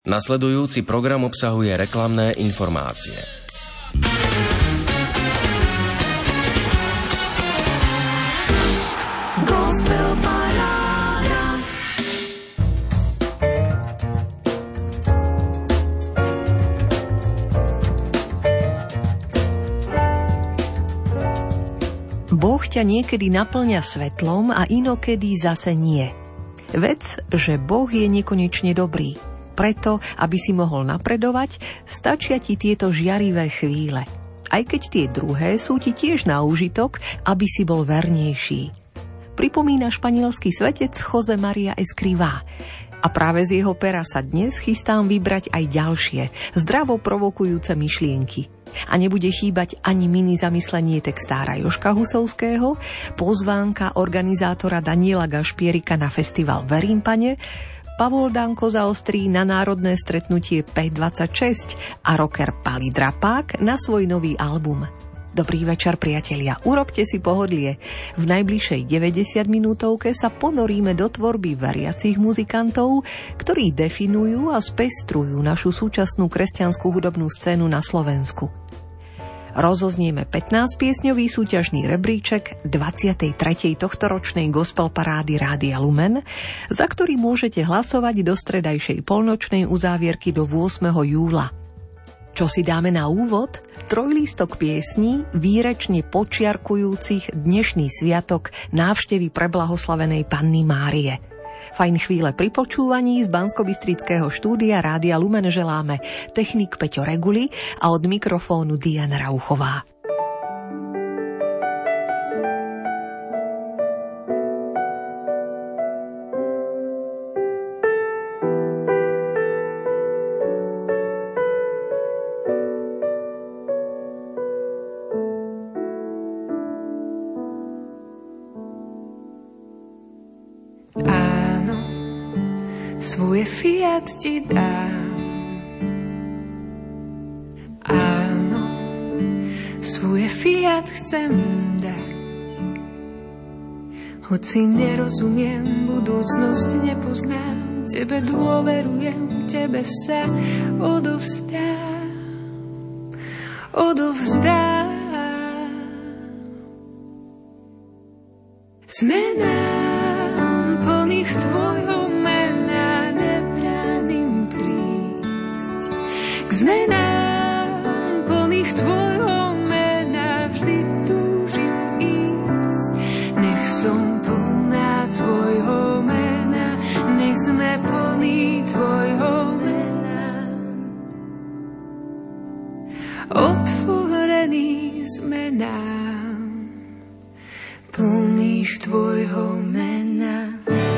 Nasledujúci program obsahuje reklamné informácie. Boh ťa niekedy naplňa svetlom a inokedy zase nie. Vec, že Boh je nekonečne dobrý. Preto, aby si mohol napredovať, stačia ti tieto žiarivé chvíle. Aj keď tie druhé sú ti tiež na úžitok, aby si bol vernejší. Pripomína španielský svetec José María Escrivá. A práve z jeho pera sa dnes chystám vybrať aj ďalšie, zdravo provokujúce myšlienky. A nebude chýbať ani mini zamyslenie textára Jožka Husovského, pozvánka organizátora Daniela Gašpierika na festival v Rímpane, Pavol Danko zaostrí na národné stretnutie P26 a rocker Pali Drapák na svoj nový album. Dobrý večer, priatelia, urobte si pohodlie. V najbližšej 90-minútovke sa ponoríme do tvorby veriacich muzikantov, ktorí definujú a spestrujú našu súčasnú kresťanskú hudobnú scénu na Slovensku. Rozoznieme 15-piesňový súťažný rebríček 23. tohtoročnej gospel parády Rádia Lumen, za ktorý môžete hlasovať do stredajšej polnočnej uzávierky do 8. júla. Čo si dáme na úvod? Trojlístok piesní, výrečne počiarkujúcich dnešný sviatok návštevy preblahoslavenej Panny Márie. Fajn chvíle pri počúvaní z banskobystrického štúdia Rádia Lumen želáme technik Peťo Reguli a od mikrofónu Diana Rauchová. Svoje fiat ti dám. Áno, svoje fiat chcem dať. Hoci nerozumiem, budúcnosť nepoznám, tebe dôverujem, tebe sa odovzdám. Sme nám plných tvojho zmenám plných tvojho mena vždy túžim ísť. Nech som plná tvojho mena, nech sme plní tvojho mena. Otvorení sme nám, plných tvojho mena.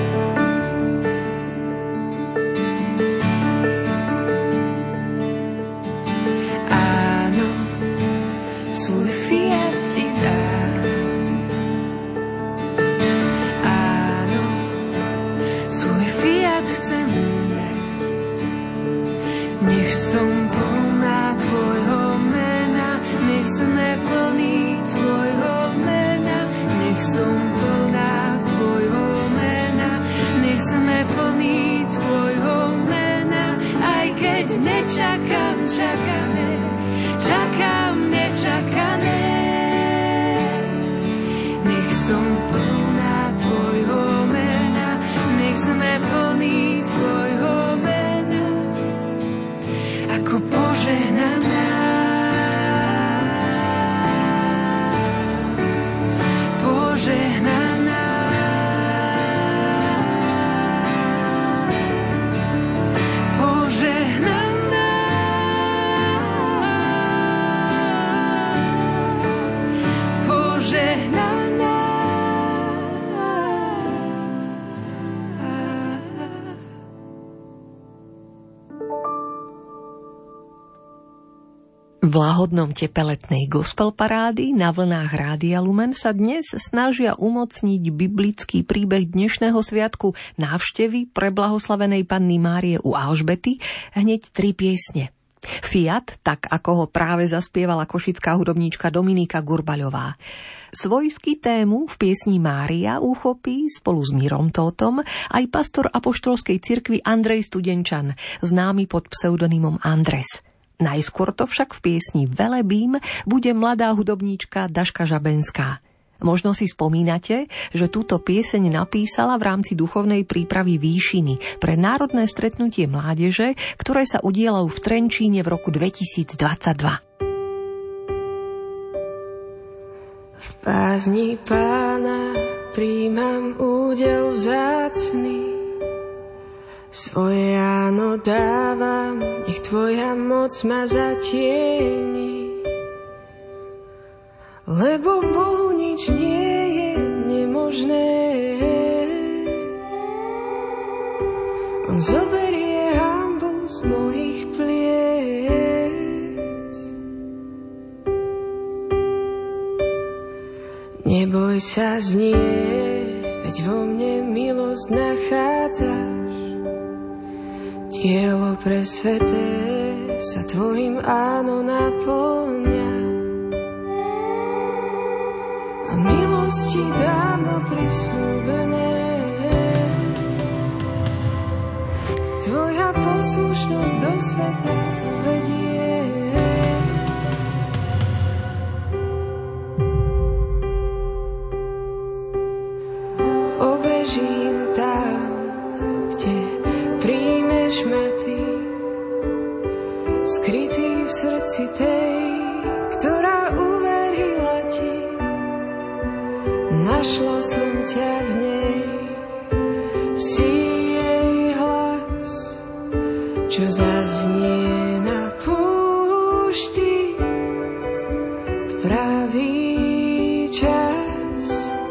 Čakám nečakané. Nech som plná tvojho mena, nech sme plní tvojho mena, ako požehnaná. Požehnaná. V lahodnom tepe letnej gospel parády na vlnách Rádia Lumen sa dnes snažia umocniť biblický príbeh dnešného sviatku návštevy preblahoslavenej Panny Márie u Alžbety hneď 3 piesne. Fiat, tak ako ho práve zaspievala košická hudobníčka Dominika Gurbaľová. Svojský tému v piesni Mária uchopí spolu s Mírom Tótom aj pastor apoštolskej cirkvi Andrej Studenčan, známy pod pseudonymom Andres. Najskôr to však v piesni Velebím bude mladá hudobníčka Daška Žabenská. Možno si spomínate, že túto pieseň napísala v rámci duchovnej prípravy Výšiny pre národné stretnutie mládeže, ktoré sa udielalo v Trenčíne v roku 2022. V bázni Pána príjmam údel vzácny, svoje áno dávam, nech Tvoja moc ma zatieni. Lebo Bohu nič nie je nemožné. On zoberie hanbu z mojich pliec. Neboj sa znieť, veď vo mne milosť nachádzaš. Dielo presveté sa Tvojim áno naplňa. A milosti dávno prisľúbené. Tvoja poslušnosť do sveta uvedie. Obežím tam, kde príjmeš ma Ty, skrytý v srdci tej, ktorá uverila Ti. Našla som ťa v nej, si jej hlas, čo zaznie na púšti v pravý čas.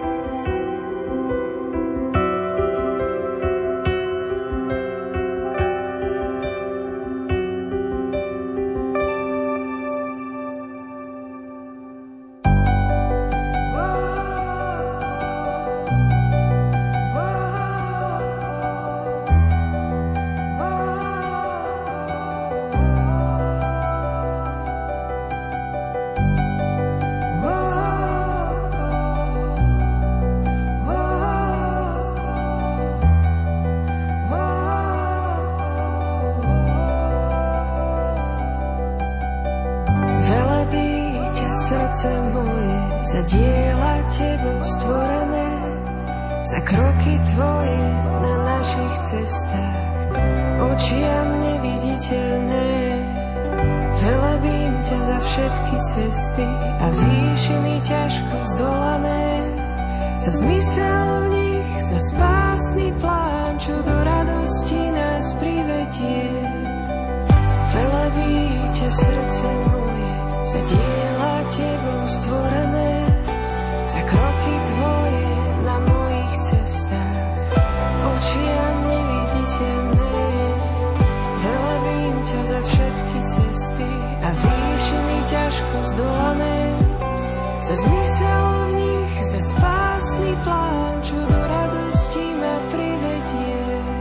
Za diela Tebou stvorené, za kroky Tvoje na našich cestách, očiam neviditeľné. Velebím ťa za všetky cesty a výšiny ťažko zdolané, za zmysel v nich, za spásny plán, čo do radosti nás privedie. Velebí ťa srdce moje, za diela Tebou stvorené, za kroky Tvoje na mojich cestách, očiam neviditeľné. Velebím ťa za všetky cesty a výšiny ťažko zdolané, za zmysel v nich, za spásny plán, čo do radosti ma privedie.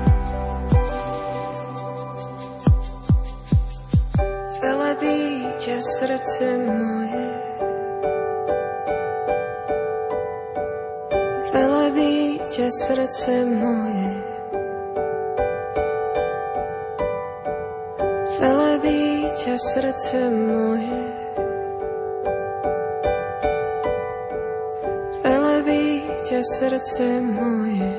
Velebí ťa srdce moje, velebí ťa srdce moje, velebí ťa srdce moje, velebí ťa srdce moje.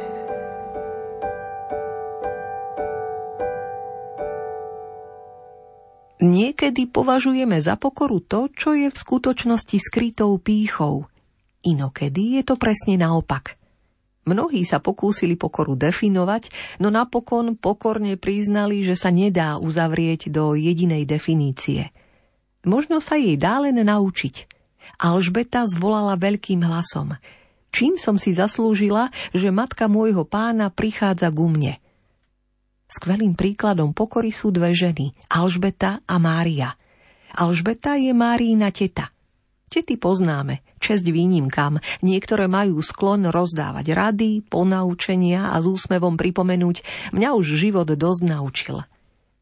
Niekedy považujeme za pokoru to, čo je v skutočnosti skrytou pýchou. Inokedy je to presne naopak. Mnohí sa pokúsili pokoru definovať, no napokon pokorne priznali, že sa nedá uzavrieť do jedinej definície. Možno sa jej dá len naučiť. Alžbeta zvolala veľkým hlasom: Čím som si zaslúžila, že matka môjho pána prichádza ku mne? Skvelým príkladom pokory sú dve ženy, Alžbeta a Mária. Alžbeta je Máriina teta. Tety poznáme, česť výnimkám. Niektoré majú sklon rozdávať rady, ponaučenia a s úsmevom pripomenúť: mňa už život dosť naučil.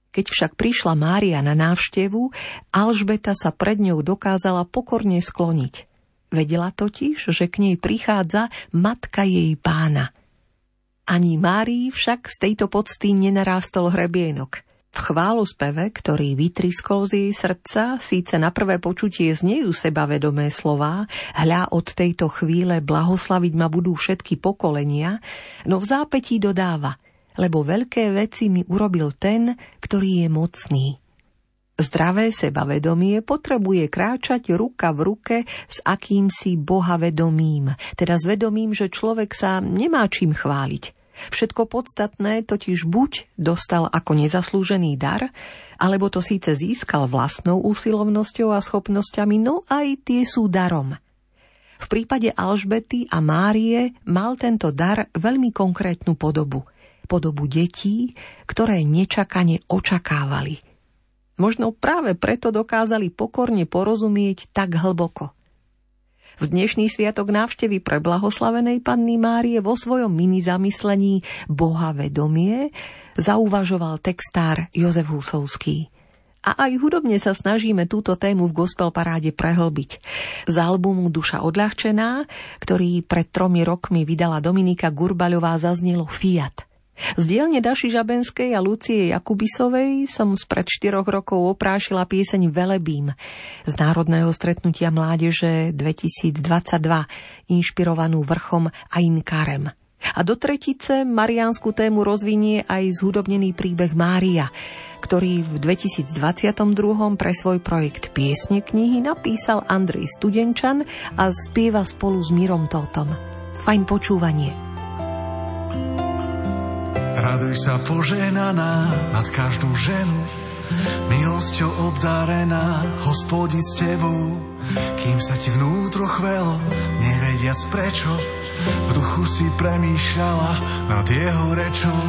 Keď však prišla Mária na návštevu, Alžbeta sa pred ňou dokázala pokorne skloniť. Vedela totiž, že k nej prichádza matka jej pána. Ani Márii však z tejto pocty nenarástol hrebienok. V chválospeve, ktorý vytriskol z jej srdca, síce na prvé počutie znejú sebavedomé slová, hľa od tejto chvíle blahoslaviť ma budú všetky pokolenia, no v zápätí dodáva, lebo veľké veci mi urobil ten, ktorý je mocný. Zdravé sebavedomie potrebuje kráčať ruka v ruke s akýmsi bohavedomím, teda s vedomím, že človek sa nemá čím chváliť. Všetko podstatné totiž buď dostal ako nezaslúžený dar, alebo to síce získal vlastnou úsilovnosťou a schopnosťami, no aj tie sú darom. V prípade Alžbety a Márie mal tento dar veľmi konkrétnu podobu. Podobu detí, ktoré nečakane očakávali. Možno práve preto dokázali pokorne porozumieť tak hlboko. V dnešný sviatok návštevy preblahoslavenej Panny Márie vo svojom mini zamyslení Bohavedomie zauvažoval textár Jozef Husovský. A aj hudobne sa snažíme túto tému v gospel paráde prehlbiť. Z albumu Duša odľahčená, ktorý pred 3 rokmi vydala Dominika Gurbaľová, zaznelo Fiat. Z dielne Daši Žabenskej a Lucie Jakubisovej som spred 4 rokov oprášila pieseň Velebím z Národného stretnutia mládeže 2022, inšpirovanú vrchom Ain Karem. A do tretice mariánsku tému rozvinie aj zhudobnený príbeh Mária, ktorý v 2022 pre svoj projekt Piesne knihy napísal Andrej Studenčan a spieva spolu s Mirom Tótom. Fajn počúvanie. Raduj sa požehnaná nad každú ženu, milosťou obdarená, Hospodin s tebou. Kým sa ti vnútro chvelo, nevediac prečo, v duchu si premýšľala nad jeho rečou.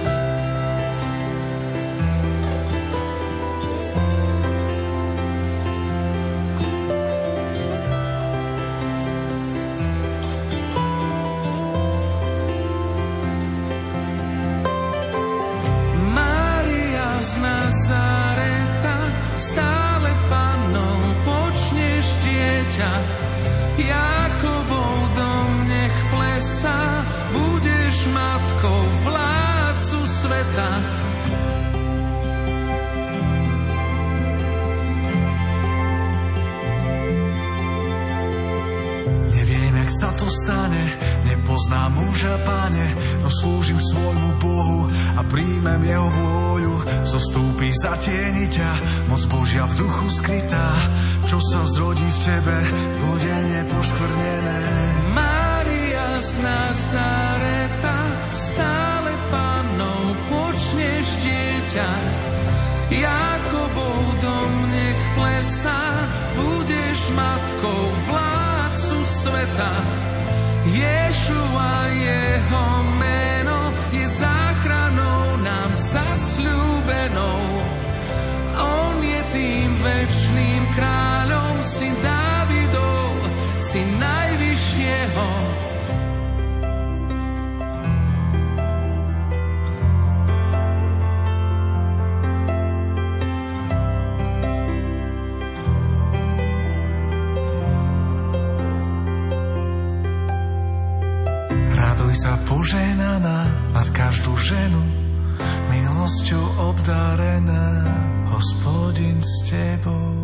Nepoznám muža, Pane, no slúžim svojmu Bohu a príjmem jeho vôľu. Zostúpi zatieni ťa, moc Božia v duchu skrytá, čo sa zrodí v tebe, bude nepoškvrnené. Mária z Nazareta, stále Pannou počneš dieťa. Jakobov dom nech plesá, budeš matkou vládcu sveta. Ješua jeho meno je záchranou nám zasľúbenou. On je tým večným kráľom, syn Dávidov, syn najvyššieho. Sa požehnaná nad každú ženu, milosťou obdarená, Hospodin s tebou.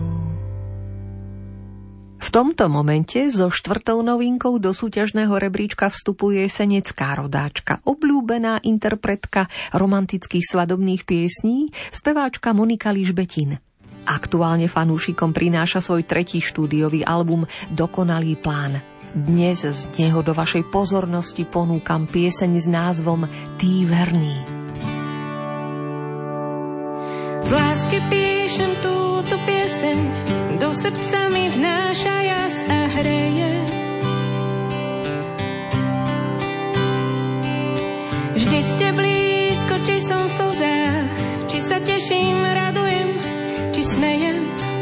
V tomto momente so 4. novinkou do súťažného rebríčka vstupuje senecká rodáčka, obľúbená interpretka romantických svadobných piesní, speváčka Monika Ližbetin. Aktuálne fanúšikom prináša svoj 3. štúdiový album Dokonalý plán. Dnes z neho do vašej pozornosti ponúkam pieseň s názvom Tí verný. Z lásky píšem túto pieseň, do srdca mi vnáša jas a hreje. Vždy ste blízko, či som v slzách, či sa teším, radujem, či smejem.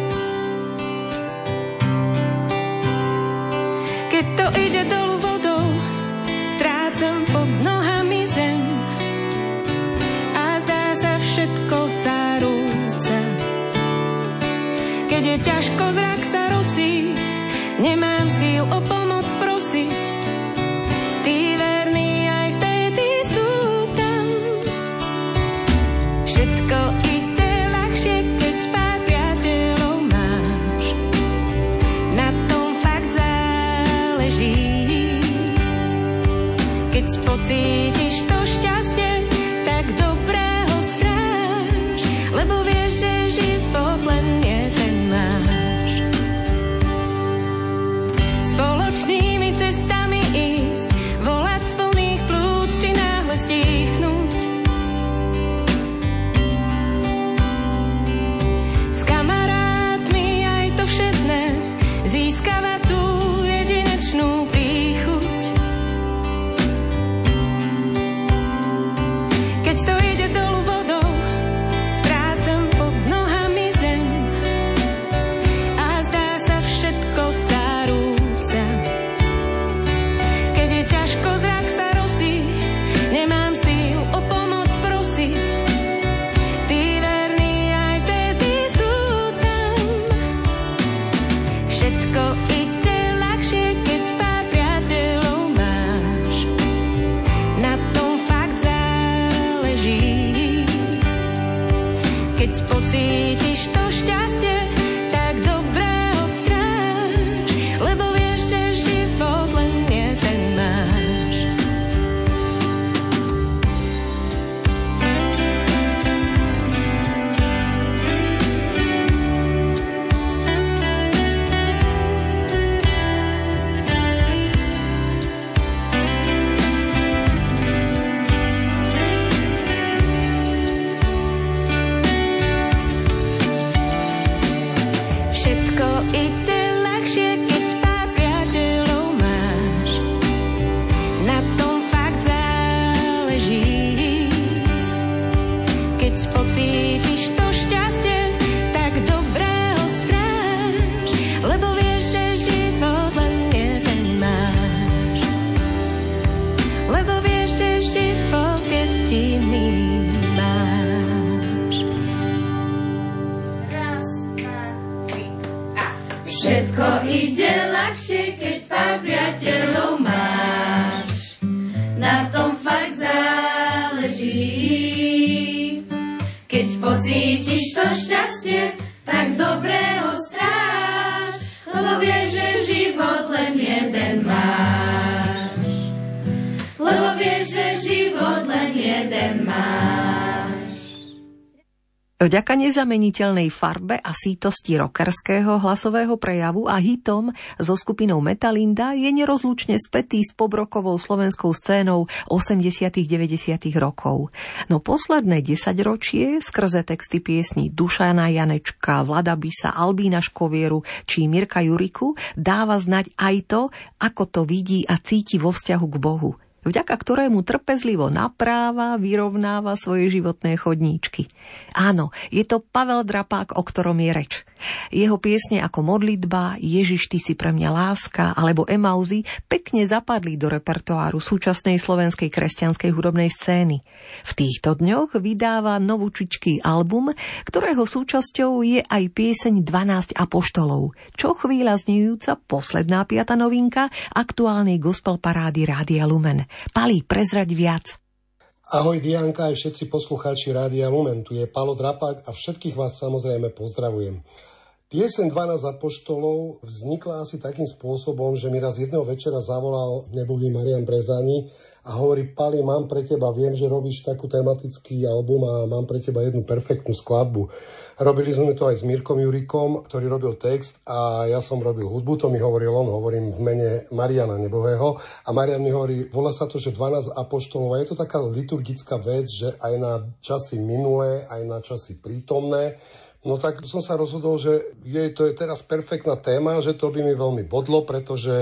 Keď to ide dolu vodou, strácam pod nohami zem a zdá sa všetko sa rúti. ťažko zrak sa rosí, nemám síl o pomoc prosiť. Tí verní aj vtedy sú tam. Všetko ide ľahšie, keď pár priateľov máš. Na tom fakt záleží. Keď pocítiš to šťastie, tak dobre ho stráž, lebo vieš, že život len jeden máš. Spoločnými cestami ísť, volať z plných plúc, či náhle stichnúť. S kamarátmi aj to všetné získava tú jedinečnú príchuť. Keď to ide dolu vodou, strácam pod nohami zem a zdá sa všetko sa rúca. Keď je ťažko, zrak sa rosí, nemám síl o pomoc prosiť. Tí verní aj vtedy sú tam. Všetko ide ľahšie, keď pár priateľov máš. Na tom fakt záleží. Keď pocítiš to šťastie, tak dobre ho stráž, lebo vieš, že život len jeden máš. Všetko ide ľahšie, keď pár priateľov máš. Na tom fakt záleží. Keď pocítiš to šťastie, tak dobre ho stráž, lebo vieš, že život len jeden máš. Lebo vieš, že život jediný máš. Všetko ide ľahšie, keď pár priateľov máš. Na tom fakt záleží. Keď pocítiš to šťastie, tak dobre ho stráž, lebo vieš, že život len jeden máš. Lebo vieš, že život len jeden máš. Vďaka nezameniteľnej farbe a sítosti rockerského hlasového prejavu a hitom so skupinou Metalinda je nerozlučne spätý s pobrokovou slovenskou scénou 80. 90. rokov. No posledné 10 ročie skrze texty piesní Dušana Janečka, Vlada Bisa, Albína Škovieru či Mirka Juriku dáva znať aj to, ako to vidí a cíti vo vzťahu k Bohu, vďaka ktorému trpezlivo napráva, vyrovnáva svoje životné chodníčky. Áno, je to Pavel Drapák, o ktorom je reč. Jeho piesne ako Modlitba, Ježiš, ty si pre mňa láska alebo Emauzy pekne zapadli do repertoáru súčasnej slovenskej kresťanskej hudobnej scény. V týchto dňoch vydáva novúčičký album, ktorého súčasťou je aj pieseň 12 apoštolov, čo chvíľa znejúca posledná 5. novinka aktuálnej gospel parády Rádia Lumen. Pali, prezrať viac. Ahoj Dianka aj všetci poslucháči Rádia Lumen, tu je Palo Drapák a všetkých vás samozrejme pozdravujem. Pieseň 12 apoštolov vznikla asi takým spôsobom, že mi raz jedného večera zavolal nebohý Marian Brezani a hovorí: Pali, mám pre teba, viem, že robíš takú tematický album a mám pre teba jednu perfektnú skladbu. Robili sme to aj s Mirkom Jurikom, ktorý robil text a ja som robil hudbu, to mi hovoril on, hovorím v mene Mariana Nebohého. A Marian mi hovorí, volá sa to, že 12 apoštolov. A je to taká liturgická vec, že aj na časy minulé, aj na časy prítomné. No tak som sa rozhodol, že to je teraz perfektná téma, že to by mi veľmi bodlo, pretože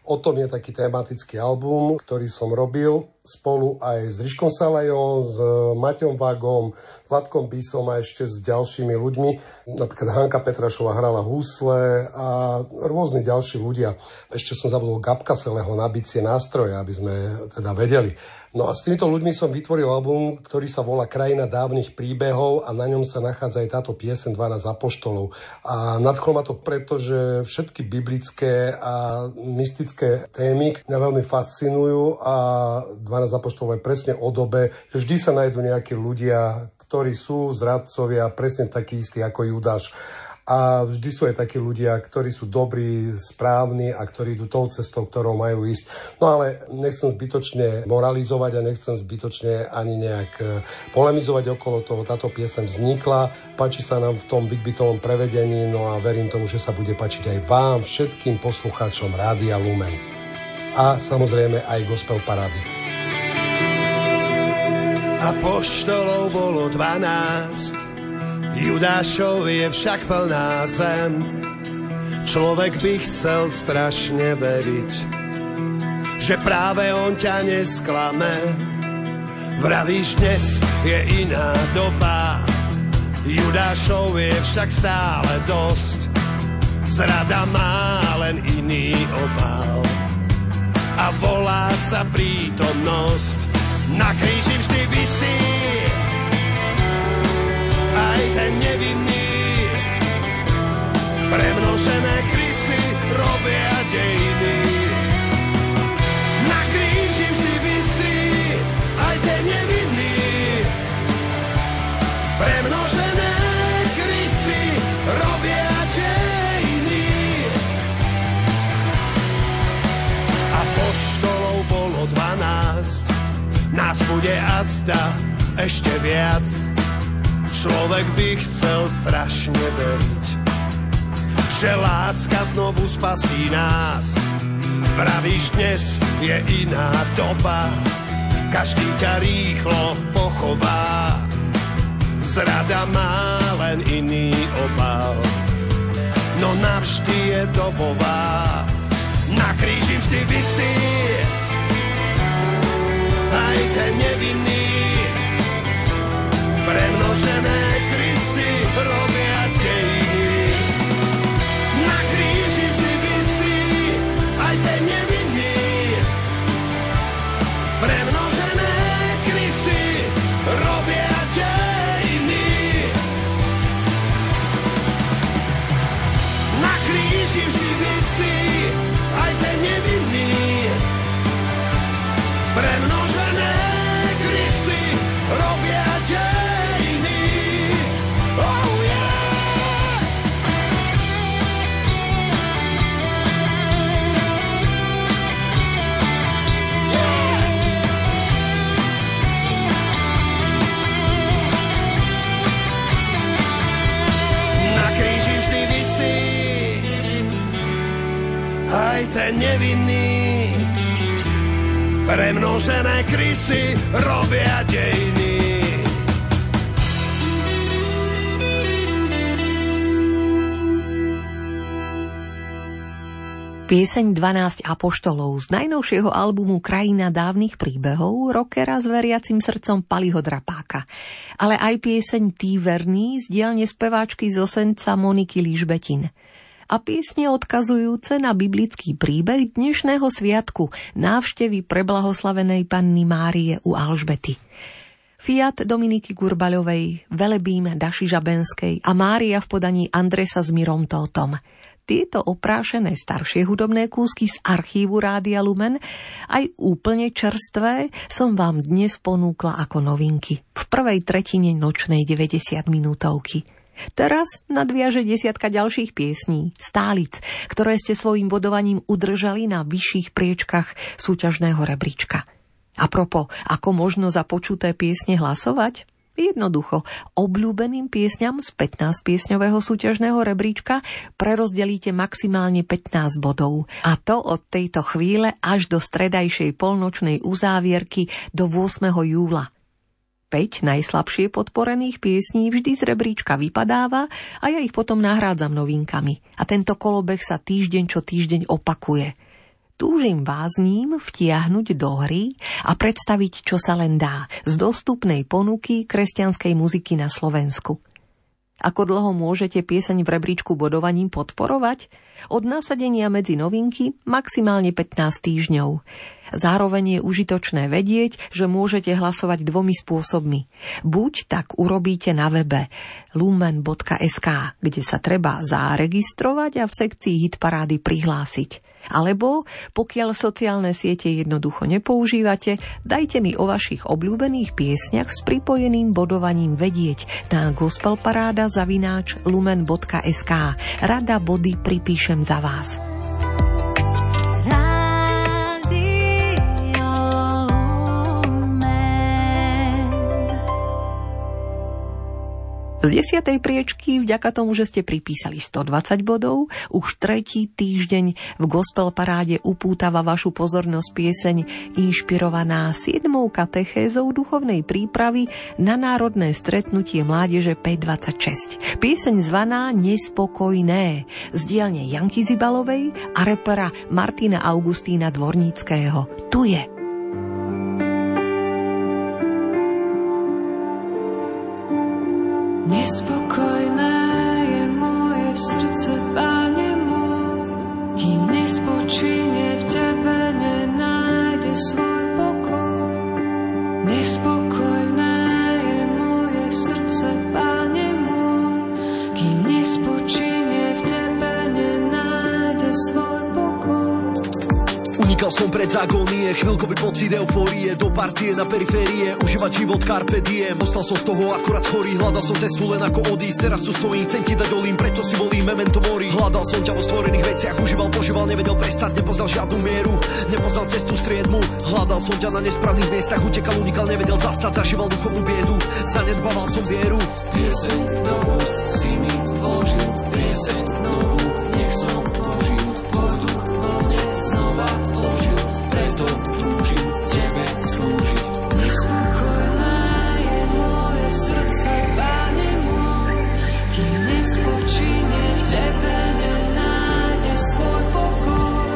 O tom je taký tematický album, ktorý som robil spolu aj s Riškom Salajom, s Maťom Vagom, Vladkom Bísom a ešte s ďalšími ľuďmi. Napríklad Hanka Petrašová hrala husle a rôzni ďalší ľudia. Ešte som zabudol Gabka Seleho na bicie nástroje, aby sme teda vedeli. No a s týmito ľuďmi som vytvoril album, ktorý sa volá Krajina dávnych príbehov a na ňom sa nachádza aj táto pieseň 12 apoštolov. A nadchlo ma to preto, že všetky biblické a mystické témy mňa veľmi fascinujú a 12 apoštolov je presne o dobe, že vždy sa nájdú nejakí ľudia, ktorí sú zradcovia, presne takí istí ako Judáš. A vždy sú aj takí ľudia, ktorí sú dobrí, správni a ktorí idú tou cestou, ktorou majú ísť. No ale nechcem zbytočne moralizovať a nechcem zbytočne ani nejak polemizovať okolo toho. Táto pieseň vznikla, páči sa nám v tom Big-Bitovom prevedení, no a verím tomu, že sa bude páčiť aj vám, všetkým poslucháčom Rádia Lumen. A samozrejme aj Gospel Parády. Apoštolov bolo 12, Judášov je však plná zem. Človek by chcel strašne veriť, že práve on ťa nesklame. Vravíš, dnes je iná doba, Judášov je však stále dosť. Zrada má len iný obal a volá sa prítomnosť. Na kríži vždy visí aj ten nevinný. Premnožené krysy robia dejiny. Na kríži vždy visí aj ten nevinný. Premnožené krysy robia dejiny. Apoštolov bolo 12, nás bude azda ešte viac. Človek by chcel strašne veriť, že láska znovu spasí nás. Vravíš, dnes je iná doba, každý ťa rýchlo pochová. Zrada má len iný obal, no navždy je dobová. Na kríži vždy visí aj ten nevinný. Premnožené krysy robia dejiny. Na kríži vždy visí aj ten nevinný. Premnožené krysy robia dejiny. Na kríži vždy visí aj ten nevinný. Premnožené krysy robia dejiny. Aj ten nevinný. Premnožené krysy robia dejiny. Pieseň 12 apoštolov z najnovšieho albumu Krajina dávnych príbehov rockera s veriacim srdcom Paliho Drapáka. Ale aj pieseň Tí verní z dielne speváčky z Osenca Moniky Ližbetin. A piesne odkazujúce na biblický príbeh dnešného sviatku návštevy preblahoslavenej Panny Márie u Alžbety. Fiat Dominiky Gurbaľovej, Velebím Daši Žabenskej a Mária v podaní Andresa s Mirom Tótom. Tieto oprášené staršie hudobné kúsky z archívu Rádia Lumen, aj úplne čerstvé, som vám dnes ponúkla ako novinky v prvej tretine nočnej 90 minútovky. Teraz nadviaže 10 ďalších piesní, stálic, ktoré ste svojím bodovaním udržali na vyšších priečkach súťažného rebríčka. A propos, ako možno za počuté piesne hlasovať? Jednoducho, obľúbeným piesňam z 15-piesňového súťažného rebríčka prerozdelíte maximálne 15 bodov. A to od tejto chvíle až do stredajšej polnočnej uzávierky do 8. júla. 5 najslabšie podporených piesní vždy z rebríčka vypadáva a ja ich potom nahrádzam novinkami. A tento kolobeh sa týždeň čo týždeň opakuje. Túžim vás ním vtiahnuť do hry a predstaviť, čo sa len dá z dostupnej ponuky kresťanskej muziky na Slovensku. Ako dlho môžete pieseň v rebríčku bodovaním podporovať? Od nasadenia medzi novinky maximálne 15 týždňov. Zároveň je užitočné vedieť, že môžete hlasovať dvomi spôsobmi. Buď tak urobíte na webe lumen.sk, kde sa treba zaregistrovať a v sekcii hitparády prihlásiť. Alebo, pokiaľ sociálne siete jednoducho nepoužívate, dajte mi o vašich obľúbených piesňach s pripojeným bodovaním vedieť na gospelparáda@lumen.sk. Rada body pripíšem za vás. Z 10. priečky, vďaka tomu, že ste pripísali 120 bodov, už tretí týždeň v Gospel paráde upútava vašu pozornosť pieseň inšpirovaná 7. katechézou duchovnej prípravy na národné stretnutie mládeže P26. Pieseň zvaná Nespokojné z dielne Janky Zibalovej a repera Martina Augustína Dvorníckého. Tu je. Nespokojné je moje srdce, Pane môj, kým nespočíne v Tebe, nenájde svoj pokoj. Nespokojné je moje srdce, Pane môj, kým nespočíne v Tebe, nenájde svoj pokoj. Unikal som pred agónie, chvíľkový pocit eufórie, do partie na periférie, užívať život carpe diem. Ostal som z toho akurát chorý, hľadal som cestu len ako odísť, teraz tu stojím, chcem ti dať olím, preto si volím memento mori. Hľadal som ťa vo stvorených veciach, užíval, požíval, nevedel prestať, nepoznal žiadnu mieru, nepoznal cestu striedmu. Hľadal som ťa na nesprávnych miestach, utekal, unikal, nevedel zastať, zažíval duchovnú biedu, zanedbával som vieru. Pieseň novú si mi vložil, pieseň novú, nech som vložil, vodu voľne znova vložil, preto túžim Tebe slúžiť. Nespokojné je moje srdce, Pane môj, kým nespočíne v Tebe, nenájde svoj pokoj.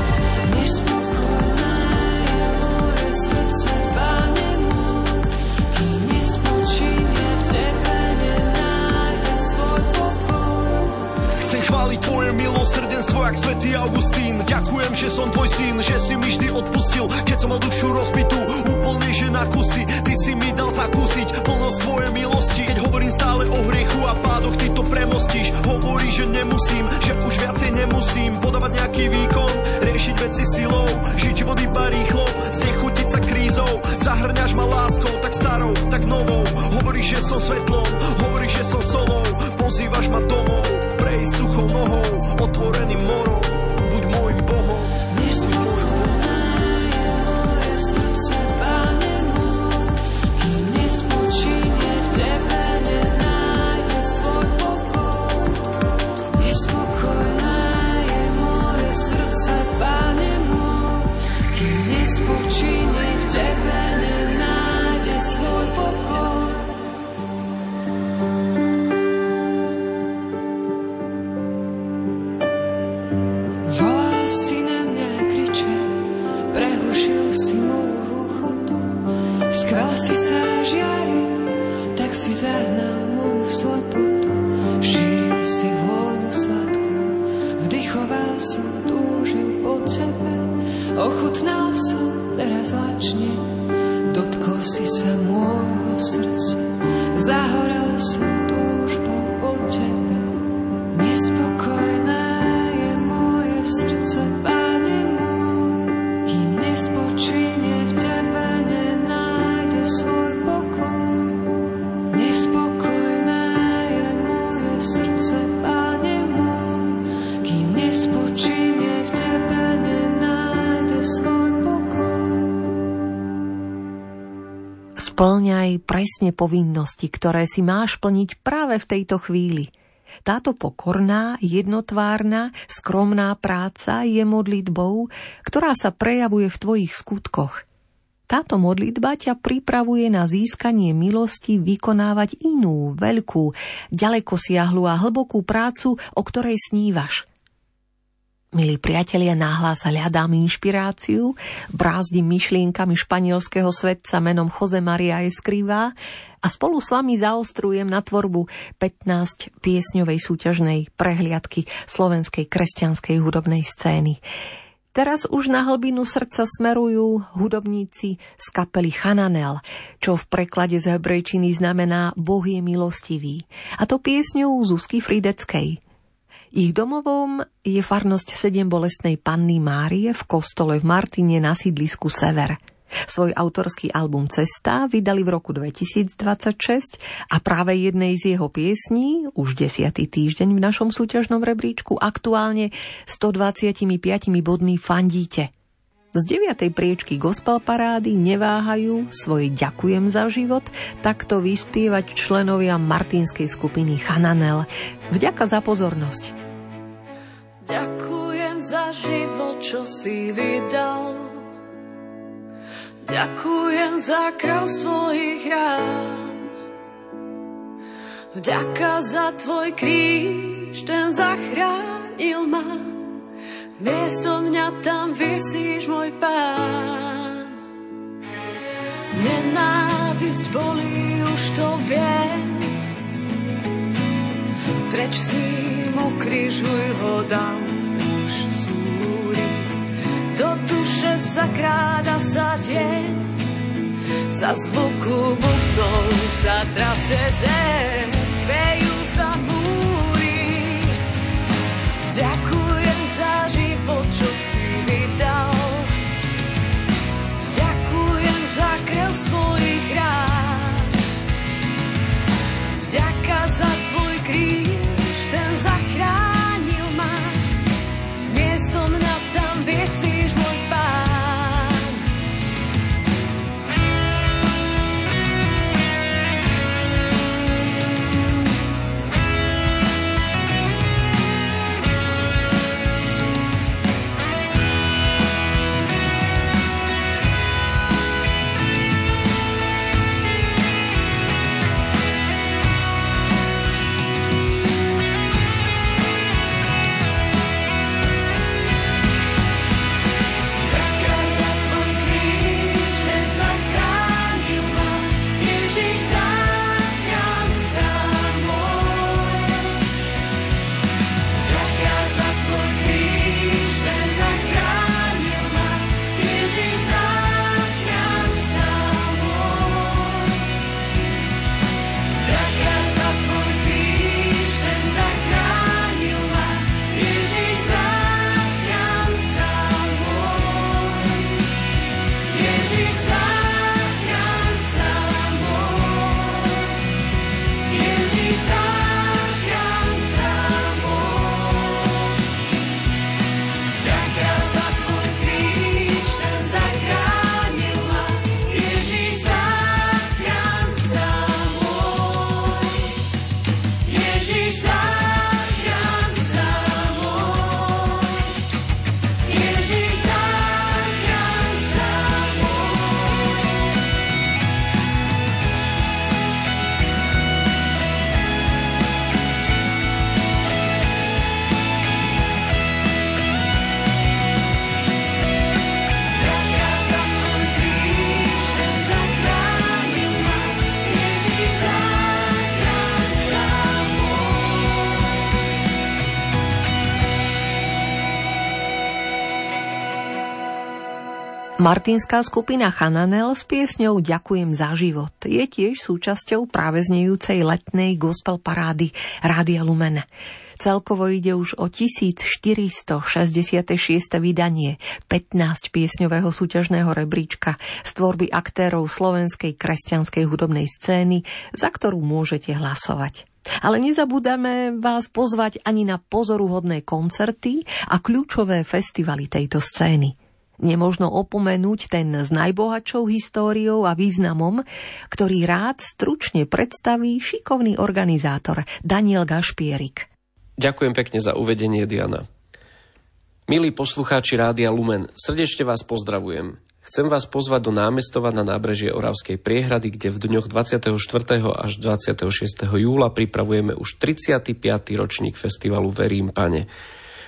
Nespokojné je moje srdce, Pane môj, kým nespočíne v Tebe, nenájde svoj pokoj. Chcem chváliť Tvoje milosrdenstvo, jak svätý Augustín. Ďakujem, že som Tvoj syn, že si mi vždy odpustil, keď som mal dušu rozbitú, úplne že na kusy. Ty si mi dal zakúsiť plnosť Tvojej milosti. Keď hovorím stále o hriechu a pádoch, Ty to premostíš. Hovoríš, že nemusím, že už viacej nemusím podávať nejaký výkon, riešiť veci silou, žiť život iba rýchlo, znechutiť sa krízou. Zahrňaš ma láskou, tak starou, tak novou. Hovoríš, že som svetlom, hovoríš, že som solou. Pozývaš ma domov, prejsť suchou nohou, otvoreným morom, buď môjim Bohom. Nespokojné je moje srdce, Pane môj, kým nespočíne v Tebe, nenájde svoj pokoj. Nespokojné je moje srdce, Pane môj, kým nespočíne v Tebe, nenájde svoj pokoj. Volal si na mňa, kriče, prehušil si moju hluchotu. Skvel si sa žiari, tak si zahnal moju slepotu. Šíril si vôňu sladkú, vdychoval som, túžil po Tebe. Ochutnal som, teraz lačne, dotkol si sa môjho srdca. Zahorel som túžbou po Tebe. Nespokojné je moje srdce, Pane môj, kým nespočíne v Tebe, nenájde svoj pokoj. Nespokojné je moje srdce, Pane môj, kým nespočíne v Tebe, nenájde svoj pokoj. Spĺňaj presne povinnosti, ktoré si máš plniť práve v tejto chvíli. Táto pokorná, jednotvárna, skromná práca je modlitbou, ktorá sa prejavuje v tvojich skutkoch. Táto modlitba ťa pripravuje na získanie milosti vykonávať inú, veľkú, ďalekosiahlu a hlbokú prácu, o ktorej snívaš. Milí priatelia, náhlas hľadám inšpiráciu, brázdim myšlienkami španielského svetca menom José María Escrivá a spolu s vami zaostrujem na tvorbu 15 piesňovej súťažnej prehliadky slovenskej kresťanskej hudobnej scény. Teraz už na hlbinu srdca smerujú hudobníci z kapely Hananel, čo v preklade z hebrejčiny znamená Boh je milostivý, a to piesňou Zuzky Frideckej. Ich domovom je farnosť 7 bolestnej Panny Márie v kostole v Martine na sídlisku Sever. Svoj autorský album Cesta vydali v roku 2026 a práve jednej z jeho piesní, už 10. týždeň v našom súťažnom rebríčku, aktuálne 125 bodmi fandíte. Z 9. priečky gospel parády neváhajú svoje Ďakujem za život takto vyspievať členovia martinskej skupiny Hananel. Vďaka za pozornosť. Ďakujem za život, čo si vydal. Ďakujem za krv z tvojich rán. Vďaka za tvoj kríž, ten zachránil ma. Miesto mňa tam visíš, môj Pán. Nenávisť bolí, už to viem. Preč s ním ukrižuj ho, dám už zúri. Do duše zakráda sa deň, za zvuku bubnov sa trase zem, vejú sa múry. Ďakujem za život, čo si vydal. Ďakujem za krev svojich rán. Vďaka za tvoj kríž, ten zachránil ma. Miesto mňa tam visíš, môj Pán. Martinská skupina Hananel s piesňou Ďakujem za život je tiež súčasťou práve znejúcej letnej gospel parády Rádia Lumen. Celkovo ide už o 1466. vydanie 15 piesňového súťažného rebríčka z tvorby aktérov slovenskej kresťanskej hudobnej scény, za ktorú môžete hlasovať. Ale nezabúdame vás pozvať ani na pozoruhodné koncerty a kľúčové festivaly tejto scény. Nemožno opomenúť ten s najbohatšou históriou a významom, ktorý rád stručne predstaví šikovný organizátor Daniel Gašpierik. Ďakujem pekne za uvedenie, Diana. Milí poslucháči Rádia Lumen, srdečne vás pozdravujem. Chcem vás pozvať do námestova na nábrežie Oravskej priehrady, kde v dňoch 24. až 26. júla pripravujeme už 35. ročník festivalu Verím, Pane.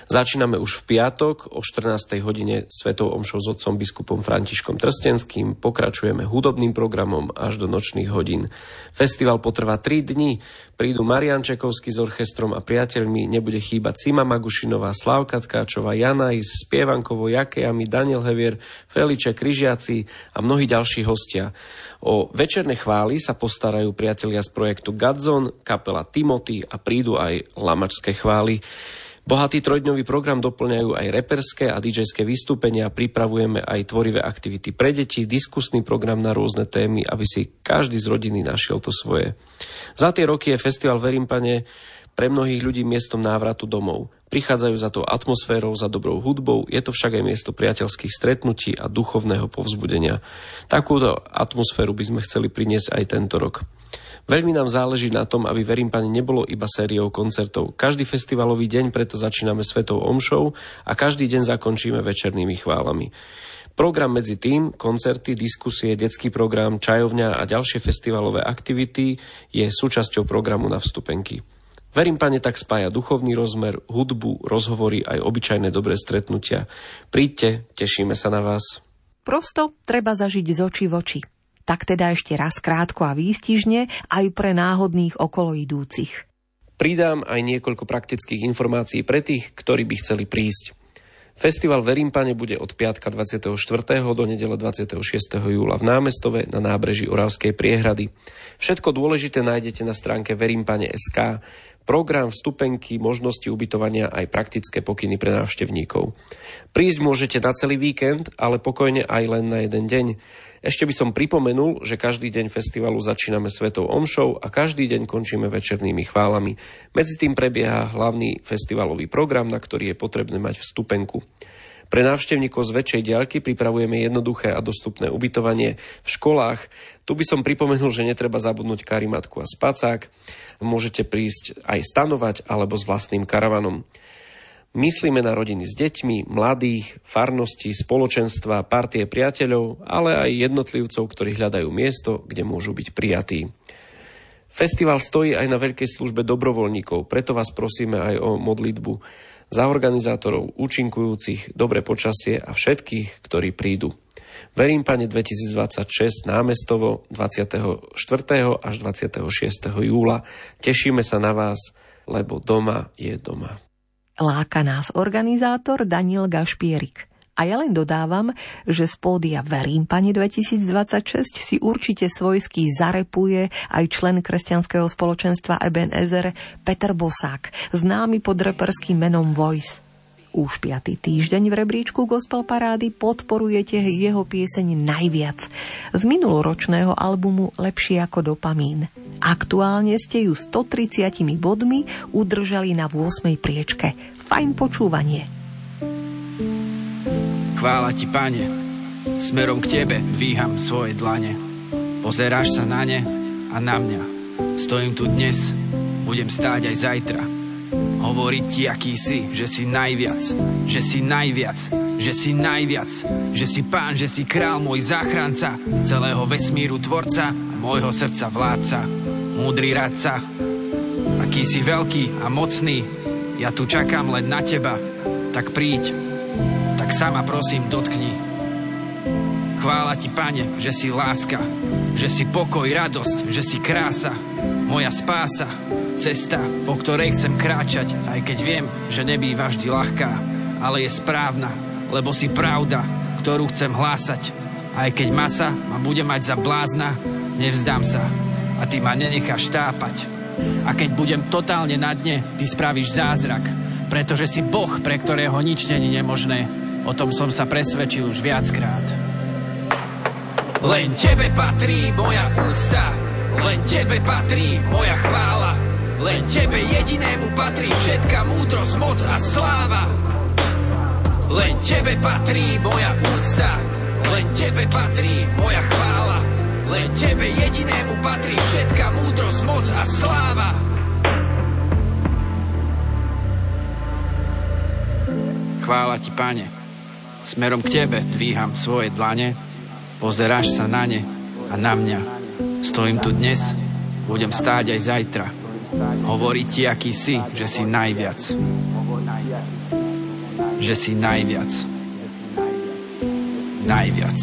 Začíname už v piatok o 14. hodine svetou omšou s otcom biskupom Františkom Trstenským, pokračujeme hudobným programom až do nočných hodín. Festival potrvá 3 dni, prídu Marián Čekovský s orchestrom a priateľmi, nebude chýbať Cima Magušinová, Slávka Tkáčová, Jana Is, Spievankovo, Jakejami, Daniel Hevier, Feliče, Kryžiaci a mnohí ďalší hostia. O večerné chvály sa postarajú priatelia z projektu Gadzon, kapela Timothy a prídu aj lamačské chvály. Bohatý trojdňový program doplňajú aj reperské a DJské vystúpenia, pripravujeme aj tvorivé aktivity pre deti, diskusný program na rôzne témy, aby si každý z rodiny našiel to svoje. Za tie roky je festival Verím Pane pre mnohých ľudí miestom návratu domov. Prichádzajú za tou atmosférou, za dobrou hudbou, je to však aj miesto priateľských stretnutí a duchovného povzbudenia. Takúto atmosféru by sme chceli priniesť aj tento rok. Veľmi nám záleží na tom, aby Verím Pane nebolo iba sériou koncertov. Každý festivalový deň preto začíname svetou omšou a každý deň zakončíme večernými chválami. Program medzi tým, koncerty, diskusie, detský program, čajovňa a ďalšie festivalové aktivity je súčasťou programu na vstupenky. Verím Pane tak spája duchovný rozmer, hudbu, rozhovory aj obyčajné dobré stretnutia. Príďte, tešíme sa na vás. Prosto treba zažiť z očí v oči. Tak teda ešte raz krátko a výstižne aj pre náhodných okoloidúcich. Pridám aj niekoľko praktických informácií pre tých, ktorí by chceli prísť. Festival Verím Pane bude od piatka 24. do nedele 26. júla v Námestove na nábreží Oravskej priehrady. Všetko dôležité nájdete na stránke verimpane.sk. Program, vstupenky, možnosti ubytovania aj praktické pokyny pre návštevníkov. Prísť môžete na celý víkend, ale pokojne aj len na jeden deň. Ešte by som pripomenul, že každý deň festivalu začíname svetou omšou a každý deň končíme večernými chválami. Medzi tým prebieha hlavný festivalový program, na ktorý je potrebné mať vstupenku. Pre návštevníkov z väčšej diaľky pripravujeme jednoduché a dostupné ubytovanie v školách. Tu by som pripomenul, že netreba zabudnúť karimatku a spacák. Môžete prísť aj stanovať alebo s vlastným karavanom. Myslíme na rodiny s deťmi, mladých, farnosti, spoločenstva, partie priateľov, ale aj jednotlivcov, ktorí hľadajú miesto, kde môžu byť prijatí. Festival stojí aj na veľkej službe dobrovoľníkov, preto vás prosíme aj o modlitbu za organizátorov, účinkujúcich, dobré počasie a všetkých, ktorí prídu. Verím Pane 2026 Námestovo 24. až 26. júla. Tešíme sa na vás, lebo doma je doma. Láka nás organizátor Daniel Gašpierik. A ja len dodávam, že z pódia Verím Pane 2026 si určite svojský zarepuje aj člen kresťanského spoločenstva Ebenezer Peter Bosák, známy pod reperským menom Voice. Už 5. týždeň v rebríčku Gospel Parády podporujete jeho pieseň najviac z minuloročného albumu Lepšie ako dopamín. Aktuálne ste ju 130 bodmi udržali na 8. priečke. Fajn počúvanie. Chvála ti, Pane, smerom k tebe dvíham svoje dlane. Pozeráš sa na ne a na mňa. Stojím tu dnes, budem stáť aj zajtra. Hovoriť ti, aký si, že si najviac, že si najviac, že si najviac, že si Pán, že si král, môj záchranca, celého vesmíru tvorca, môjho srdca vládca, múdry radca. Aký si veľký a mocný, ja tu čakám len na teba, tak príď, tak sama prosím dotkni. Chvála ti, Pane, že si láska, že si pokoj, radosť, že si krása, moja spása, cesta, po ktorej chcem kráčať, aj keď viem, že nebýva vždy ľahká, ale je správna, lebo si pravda, ktorú chcem hlásať. Aj keď masa ma bude mať za blázna, nevzdám sa a ty ma nenecháš tápať. A keď budem totálne na dne, ty spravíš zázrak, pretože si Boh, pre ktorého nič není nemožné. O tom som sa presvedčil už viackrát. Len tebe patrí moja úcta, len tebe patrí moja chvála, len tebe jedinému patrí všetka múdrosť, moc a sláva. Len tebe patrí moja úcta, len tebe patrí moja chvála, len tebe jedinému patrí všetka múdrosť, moc a sláva. Chvála ti, Pane, smerom k tebe dvíham svoje dlane, pozeráš sa na ne a na mňa. Stojím tu dnes, budem stáť aj zajtra. Hovoriť ti, aký si, že si najviac. že si najviac. Najviac.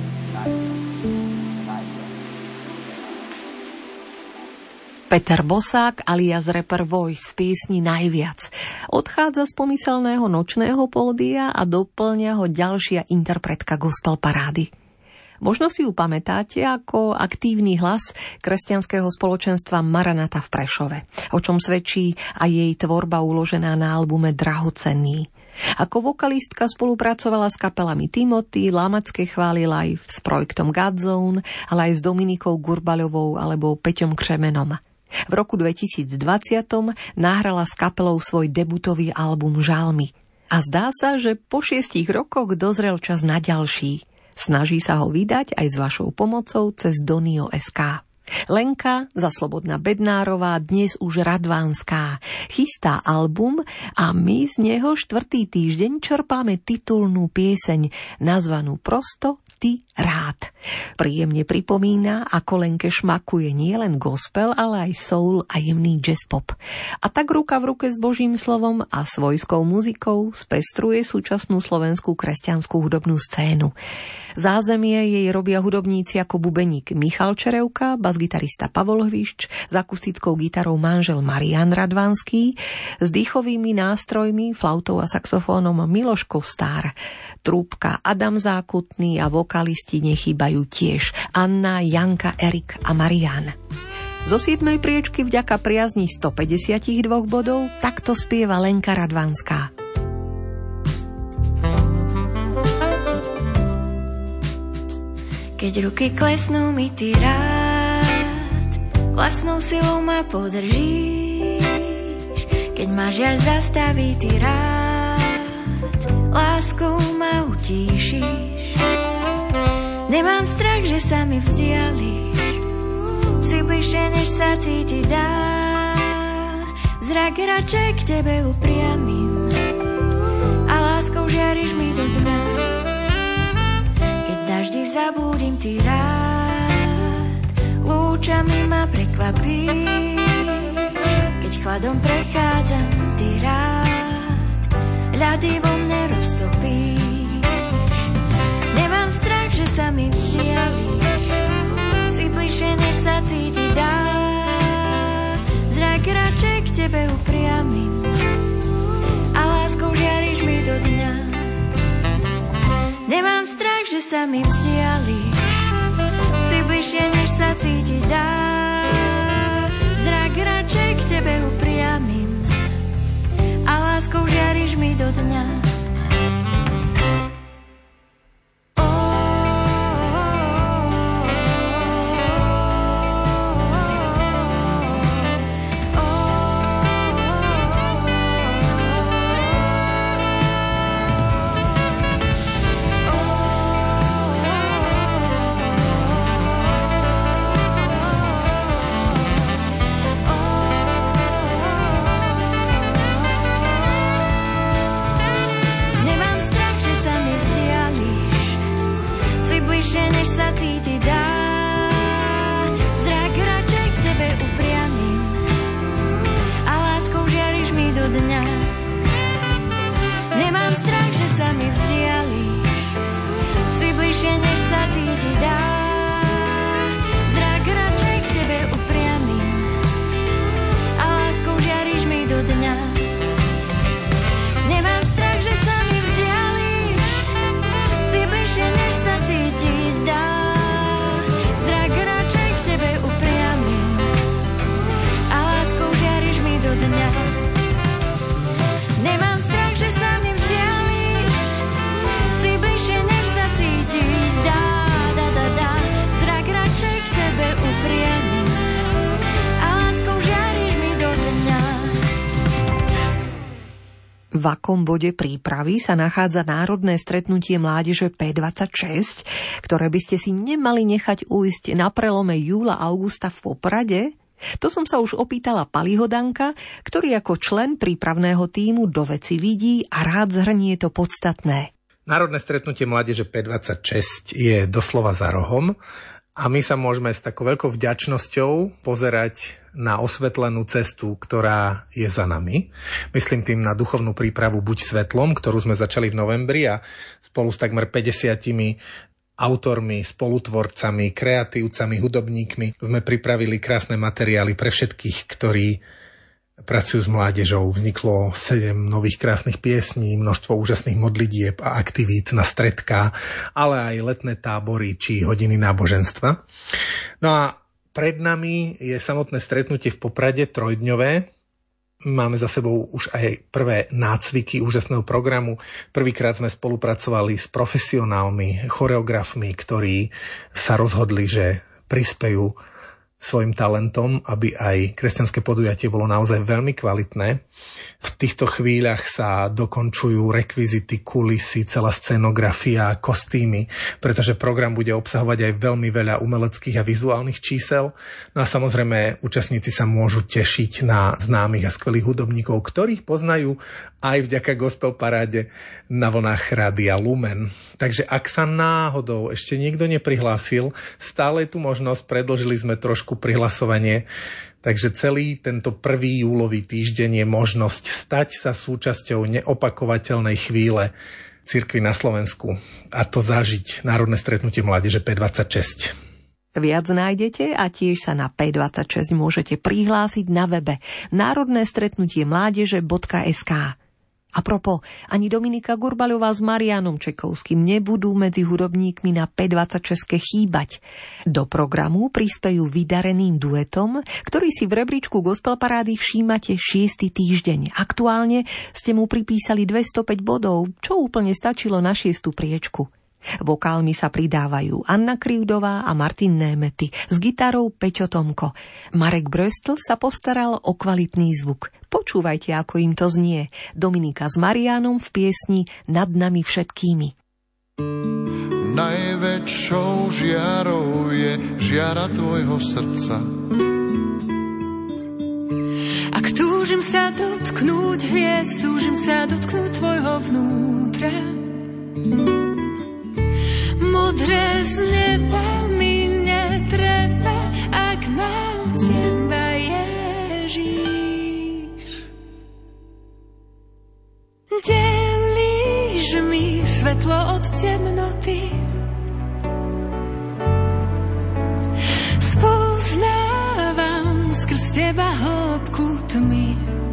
Peter Bosák alias Rapper Voice v piesni Najviac odchádza z pomyselného nočného pódia a doplňa ho ďalšia interpretka gospel parády. Možno si ju pamätáte ako aktívny hlas kresťanského spoločenstva Maranata v Prešove, o čom svedčí aj jej tvorba uložená na albume Drahocenný. Ako vokalistka spolupracovala s kapelami Timothy, Lamacké chvály live, s projektom Godzone, ale aj s Dominikou Gurbaľovou alebo Peťom Křemenom. V roku 2020 nahrala s kapelou svoj debutový album Žalmy. A zdá sa, že po 6 rokoch dozrel čas na ďalší. Snaží sa ho vydať aj s vašou pomocou cez Donio.sk. Lenka za Slobodná Bednárová, dnes už Radvánská, chystá album a my z neho 4. týždeň čerpáme titulnú pieseň nazvanú prosto Ty rád. Príjemne pripomína, ako Lenke šmakuje nielen gospel, ale aj soul a jemný jazz pop. A tak ruka v ruke s Božím slovom a svojskou muzikou spestruje súčasnú slovenskú kresťanskú hudobnú scénu. Zázemie jej robia hudobníci ako bubeník Michal Čerevka, basgitarista Pavol Hvišč, s akustickou gitarou manžel Marián Radvanský, s dýchovými nástrojmi, flautou a saxofónom Miloš Kostár, trúbka Adam Zákutný a vokalisti nechýbajú tiež Anna, Janka, Erik a Marián. Zo 7. priečky vďaka priazni 152 bodov takto spieva Lenka Radvanská. Keď ruky klesnú mi ty rád, vlastnou silou ma podržíš. Keď ma žiaľ zastaví ty rád, láskou ma utíšiš. Nemám strach, že sa mi vzdiališ, si bližšie, než sa cítiť dá. Zrak radšej k tebe upriamím a láskou žiariš mi do dna. Keď daždi zabúdim ty rád, lúčami ma prekvapíš. Keď chladom prechádzam ty rád, ľady vo mne roztopíš. Nemám strach, že sa mi vzdialíš, si bližšie, než sa cítiť dá. Zrak radšej k tebe upriamím a láskou žiariš mi do dňa. Nemám strach, že sa mi vzdialíš, si bližšie, než sa cítiť dá. Zrak radšej k tebe upriamím a láskou žiariš mi do dňa. V akom bode prípravy sa nachádza národné stretnutie mládeže P26, ktoré by ste si nemali nechať ujsť na prelome júla a augusta v Poprade? To som sa už opýtala Paliho Danka, ktorý ako člen prípravného tímu do veci vidí a rád zhrnie to podstatné. Národné stretnutie mládeže P26 je doslova za rohom A my sa môžeme s takou veľkou vďačnosťou pozerať na osvetlenú cestu, ktorá je za nami. Myslím tým na duchovnú prípravu Buď svetlom, ktorú sme začali v novembri a spolu s takmer 50 autormi, spolutvorcami, kreatívcami, hudobníkmi sme pripravili krásne materiály pre všetkých, ktorí pracujú s mládežou. Vzniklo 7 nových krásnych piesní, množstvo úžasných modlitieb a aktivít na stredká, ale aj letné tábory či hodiny náboženstva. No a pred nami je samotné stretnutie v Poprade trojdňové. Máme za sebou už aj prvé nácviky úžasného programu. Prvýkrát sme spolupracovali s profesionálmi, choreografmi, ktorí sa rozhodli, že prispejú svojim talentom, aby aj kresťanské podujatie bolo naozaj veľmi kvalitné. V týchto chvíľach sa dokončujú rekvizity, kulisy, celá scenografia, kostýmy, pretože program bude obsahovať aj veľmi veľa umeleckých a vizuálnych čísel. No a samozrejme, účastníci sa môžu tešiť na známych a skvelých hudobníkov, ktorých poznajú aj vďaka Gospel Paráde na vlnách Rádia Lumen. Takže ak sa náhodou ešte niekto neprihlásil, stále je tu možnosť, predĺžili sme trošku prihlasovanie, takže celý tento 1. júlový týždeň je možnosť stať sa súčasťou neopakovateľnej chvíle cirkvi na Slovensku a to zažiť Národné stretnutie mládeže P26. Viac nájdete a tiež sa na P26 môžete prihlásiť na webe národnestretnutiemládeže.sk. A propos, ani Dominika Gurbaľová s Marianom Čekovským nebudú medzi hudobníkmi na P26 chýbať. Do programu prispejú vydareným duetom, ktorý si v rebríčku Gospel Parády všímate 6. týždeň. Aktuálne ste mu pripísali 205 bodov, čo úplne stačilo na 6. priečku. Vokálmi sa pridávajú Anna Krivdová a Martin Némety, s gitarou Peťo Tomko. Marek Bröstl sa postaral o kvalitný zvuk. Počúvajte, ako im to znie. Dominika s Marianom v piesni Nad nami všetkými. Najväčšou žiarou je žiara tvojho srdca. Ak túžim sa dotknúť hviezd, túžim sa dotknúť tvojho vnútra. Modré z neba mi netreba, ak mám teba, Ježiš. Delíš mi svetlo od temnoty, spoznávam skrz teba hĺbku tmy.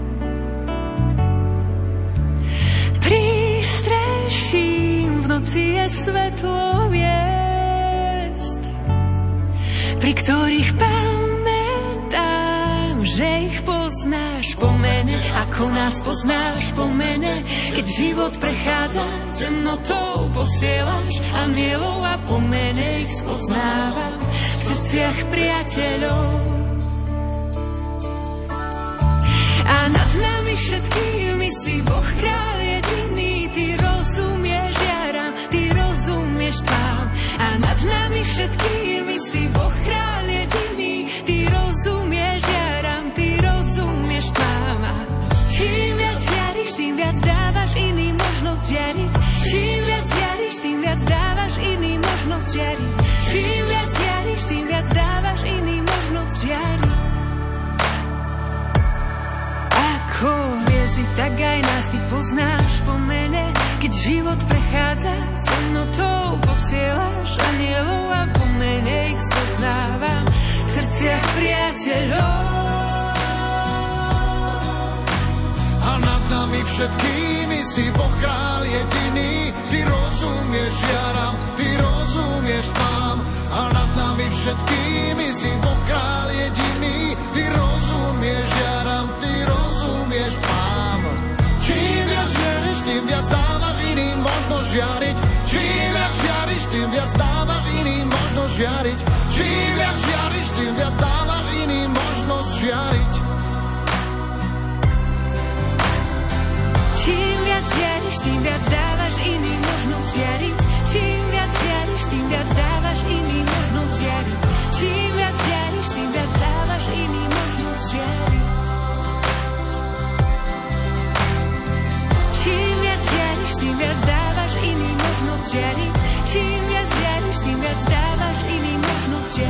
Prístreším v noci je svetlo hviezd, pri ktorých pamätám, že ich poznáš po mene, ako nás poznáš po mene. Keď život prechádza temnotou, posielaš anielov a po mene ich spoznávam v srdciach priateľov. A nad nami všetkými si Boh kráľ jediný, ty rozumieš jaram, ty rozumieš tvám. A nad nami všetkými si Boh kráľ jediný, ty rozumieš jaram, ty rozumieš tvám. A čím viac žiariš, tým viac dávaš iným možnosť žiariť. Čím viac žiariš, tým viac dávaš iným možnosť žiariť. Čím viac žiariš, tým viac dávaš iným možnosť žiariť. Ako hviezdy, tak aj nás ty poznáš po mene. Keď život prechádza temnotou, posielaš anielov a po mene ich spoznávam v srdciach priateľov. A nad nami všetkými si Boh kráľ jediný, ty rozumieš jaram, ty rozumieš tmám. A nad nami všetkými si Boh kráľ jediný, ty rozumieš jaram, ty rozumieš tmám. Čím viac žiariš, tým viac dávaš iným možnosť žiariť. Čím viac žiariš, tým viac dávaš iným možnosť žiariť. Čím viac žiariš, tým viac dávaš iným možnosť žiariť. Čím viac žiariš, tým viac dávaš iným možnosť žiariť. Čím viac žiariš, tým viac dávaš iným možnosť žiariť. Čím viac žiariš, tým viac dávaš iným možnosť žiariť. Čím viac žiariš, tým viac dávaš iným možnosť žiariť. Čím viac žiariš, tým viac dávaš iným možnosť žiariť.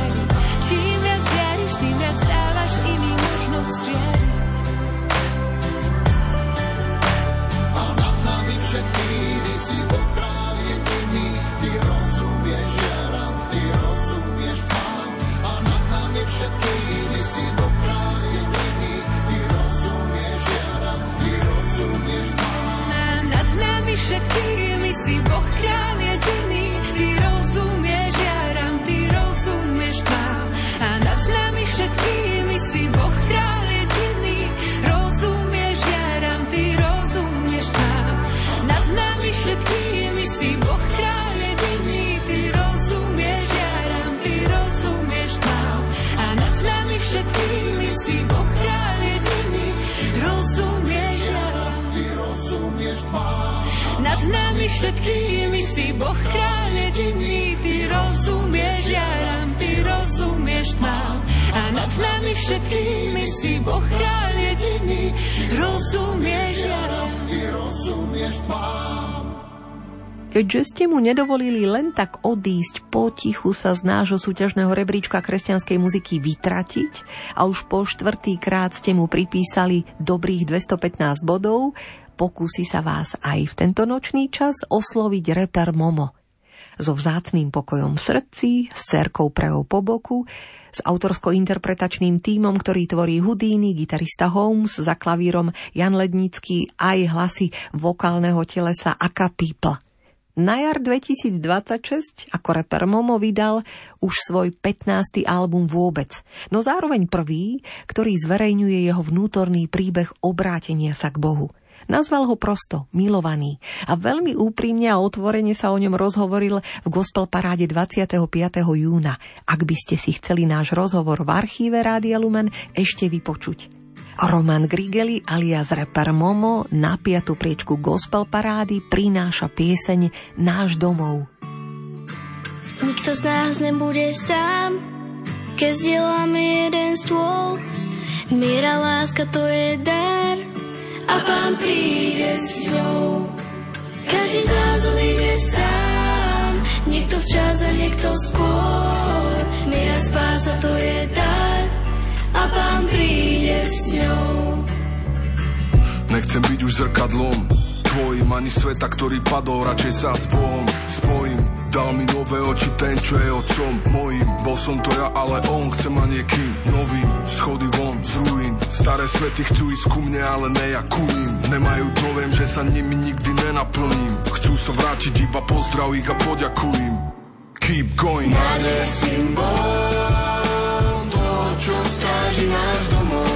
rozumieš tmám. Nad nami všetkými si Boh kráľ jediný, ty rozumieš jaram, ty rozumieš tmám. A nad nami všetkými si Boh kráľ jediný, rozumieš jaram, ty rozumieš tmám. Keďže ste mu nedovolili len tak odísť, potichu sa z nášho súťažného rebríčka kresťanskej muziky vytratiť a už po 4. krát ste mu pripísali dobrých 215 bodov, pokúsi sa vás aj v tento nočný čas osloviť reper Momo. So vzácnym pokojom v srdci, s dcérkou Preou po boku, s autorsko-interpretačným tímom, ktorý tvorí Houdini, gitarista Holmes, za klavírom Jan Lednický, aj hlasy vokálneho telesa Aka People. Na jar 2026 ako reper Momo vydal už svoj 15. album Vôbec, no zároveň prvý, ktorý zverejňuje jeho vnútorný príbeh obrátenia sa k Bohu. Nazval ho prosto Milovaný a veľmi úprimne a otvorene sa o ňom rozhovoril v Gospel paráde 25. júna. Ak by ste si chceli náš rozhovor v archíve Rádia Lumen ešte vypočuť. Roman Grigeli alias reper Momo na 5. priečku Gospel parády prináša pieseň Náš domov. Nikto z nás nebude sám, keď zdieľame jeden stôl. Miera, láska, to je dar a Pán príde s ňou. Každý z nás odíde sám, niekto včas a niekto skôr. Miera, spása, to je dar a Pán príde s ňou. Nechcem byť už zrkadlom tvojim, ani sveta, ktorý padol, radšej sa s Bohom spojím. Dal mi nové oči ten, čo je otcom mojím. Bol som to ja, ale on chce ma niekým novým. Schody von z ruín, staré svety chcú ísť ku mne, ale ne ja ku ním. Nemajú to, viem, že sa nimi nikdy nenaplním. Chcú sa vrátiť, iba pozdrav ich a poďakujem. Keep going. Nádej symbol, čo stráži náš domov.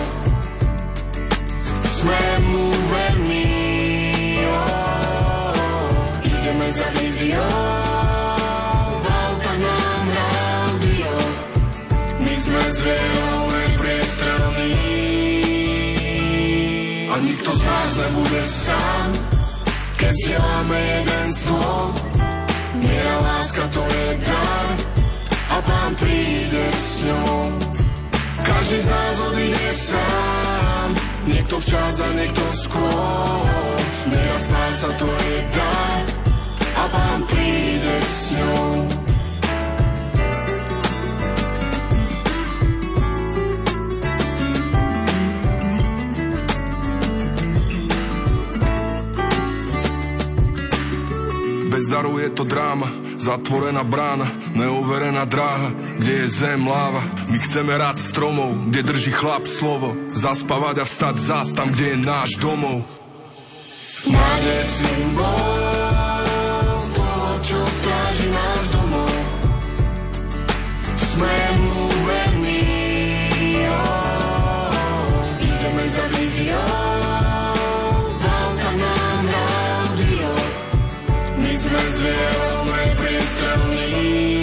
Sme mu verní, ideme za víziou, v autách nám rádio. My sme s vierou nepriestrelní a nikto z nás nebude sám, keď zdieľame jeden stôl. Miera, láska, to je dar a Pán príde s ňou. Každý z nás odíde sám, niekto včas a niekto skôr. Miera, spása, to je dar a Pán príde s ňou. Bez darov je to dráma, zatvorená brána, neoverená dráha, kde je zem, láva. My chceme rád stromov, kde drží chlap slovo, zaspávať a vstať zás tam, kde je náš domov. Nádej symbol toho, čo stráži náš domov. Sme mu verní, ideme za víziou, v autách nám rádio. My sme s vierou nepriestrelní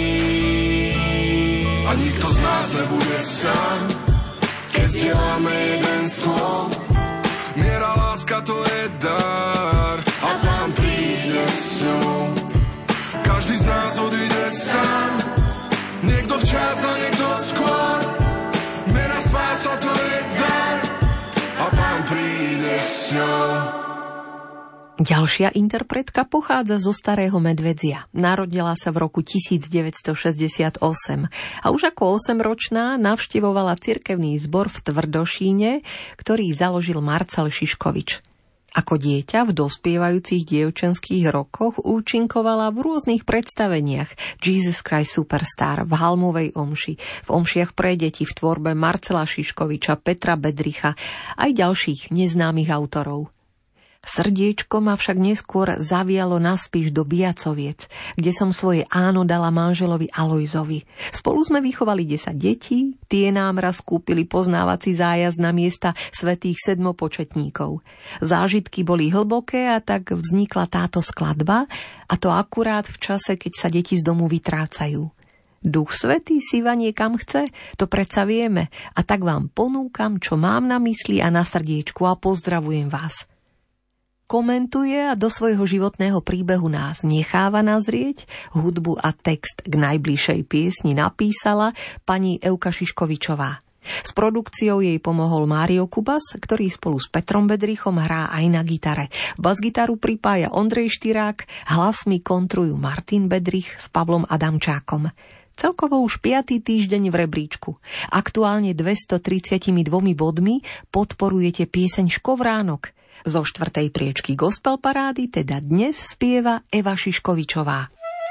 a nikto z nás nebude sám, keď zdieľame jeden stôl. Miera, láska, to je dar a Pán príde s ňou. Každý z nás odíde sám, niekto včas a niekto skôr. Miera, spása, to je dar a Pán príde s ňou. Ďalšia interpretka pochádza zo Starého Medvedzia. Narodila sa v roku 1968 a už ako 8-ročná navštevovala cirkevný zbor v Tvrdošíne, ktorý založil Marcel Šiškovič. Ako dieťa v dospievajúcich dievčenských rokoch účinkovala v rôznych predstaveniach Jesus Christ Superstar, v Halmovej omši, v omšiach pre deti v tvorbe Marcela Šiškoviča, Petra Bedricha aj ďalších neznámych autorov. Srdiečko ma však neskôr zavialo naspíš do Biacoviec, kde som svoje áno dala manželovi Alojzovi. Spolu sme vychovali 10 detí, tie nám raz kúpili poznávací zájazd na miesta svätých sedmopočetníkov. Zážitky boli hlboké a tak vznikla táto skladba, a to akurát v čase, keď sa deti z domu vytrácajú. Duch Svätý síva niekam chce, to predsa vieme, a tak vám ponúkam, čo mám na mysli a na srdiečku, a pozdravujem vás. komentuje a do svojho životného príbehu nás necháva nazrieť. Hudbu a text k najbližšej piesni napísala pani Euka Šiškovičová. S produkciou jej pomohol Mário Kubas, ktorý spolu s Petrom Bedrichom hrá aj na gitare. Basgitaru pripája Ondrej Štyrák, hlasmi kontrujú Martin Bedrich s Pavlom Adamčákom. Celkovo už 5. týždeň v rebríčku. Aktuálne 232 bodmi podporujete pieseň Škovránok. Zo 4. priečky Gospel parády teda dnes spieva Eva Šiškovičová.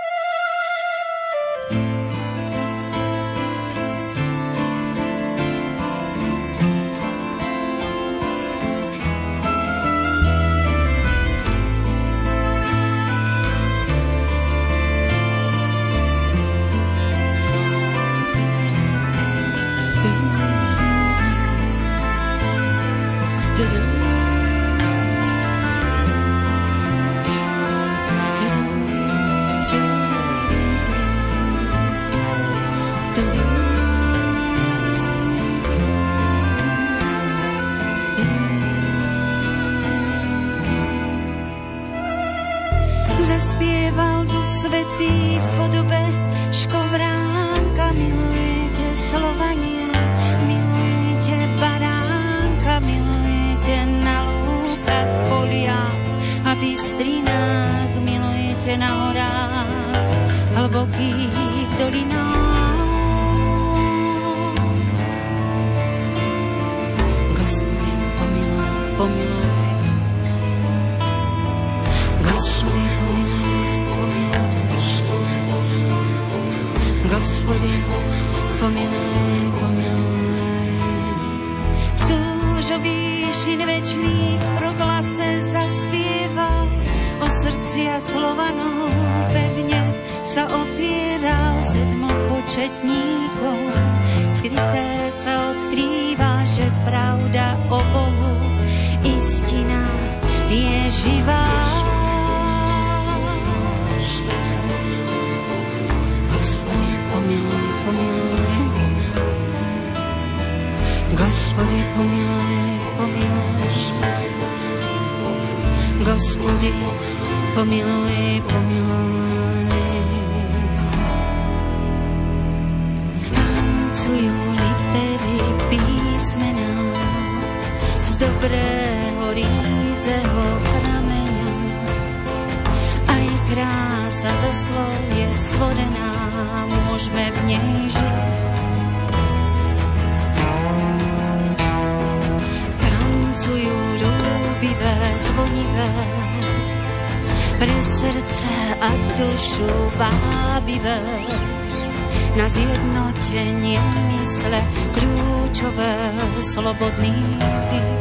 Zaspieval Duch Svätý v podobe škovránka. Milujete Slovanie, milujete baránka, milujete na lúkach, poliach a bystrinách, milujete na horách, hlbokých dolinách. Gospodin, pomiluj, pomiluj. Gospodin, Gospodin, pomiluj, pomiluj. Z túžo výšin večných v proglase zaspieval, o srdcia Slovanov pevne sa opieral. Sedmopočetníkov skryté sa odkrýva, že pravda o Bohu istina je živá. Pomiluj, pomiluj. Gospodi, pomiluj, pomiluj. Gospodi, pomiluj, pomiluj. Tancujú litery písmena z dobrého rídzeho prameňa. Aj krása zo slov je stvorená, môžeme v nej žiť. Tancujú ľúbivé, zvonivé, pre srdce a dušu vábivé, na zjednotenie mysle kľúčové, slobodný typ.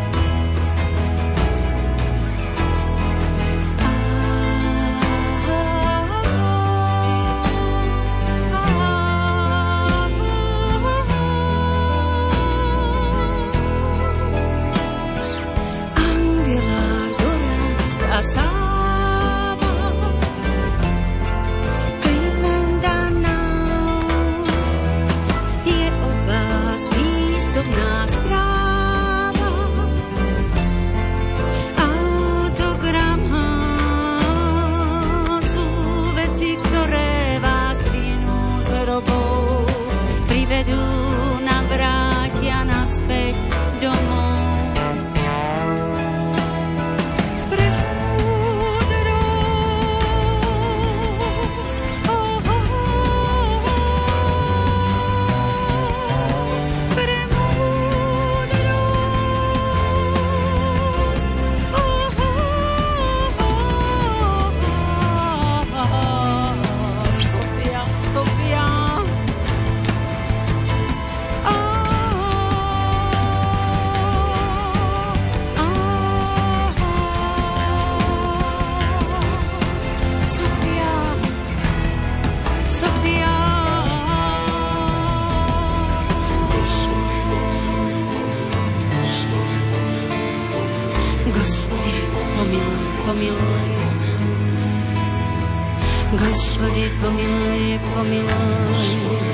Господи, помилуй, помилуй.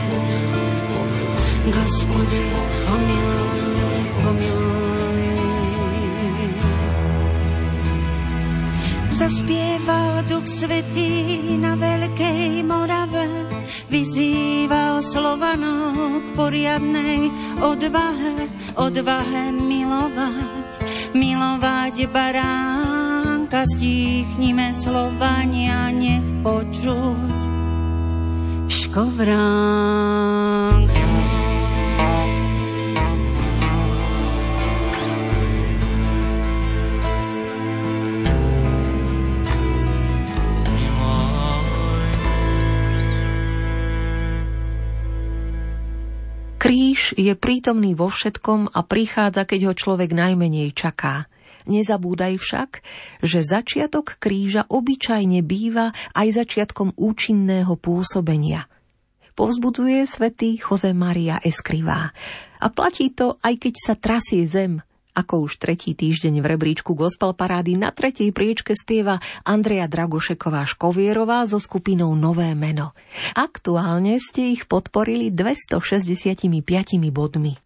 Господи, помилуй, помилуй. Zaspieval Duch Svätý na Veľkej Morave, vyzýval Slovanov k poriadnej odvahe milovať baránka. Stíchnime Slovania, nech počuť škovránka. Kríž je prítomný vo všetkom a prichádza, keď ho človek najmenej čaká. Nezabúdaj však, že začiatok kríža obyčajne býva aj začiatkom účinného pôsobenia. Povzbudzuje svätý José María Escrivá. A platí to, aj keď sa trasie zem, ako už 3. týždeň v rebríčku Gospel parády na 3. priečke spieva Andrea Dragošeková-Škovierová so skupinou Nové meno. Aktuálne ste ich podporili 265 bodmi.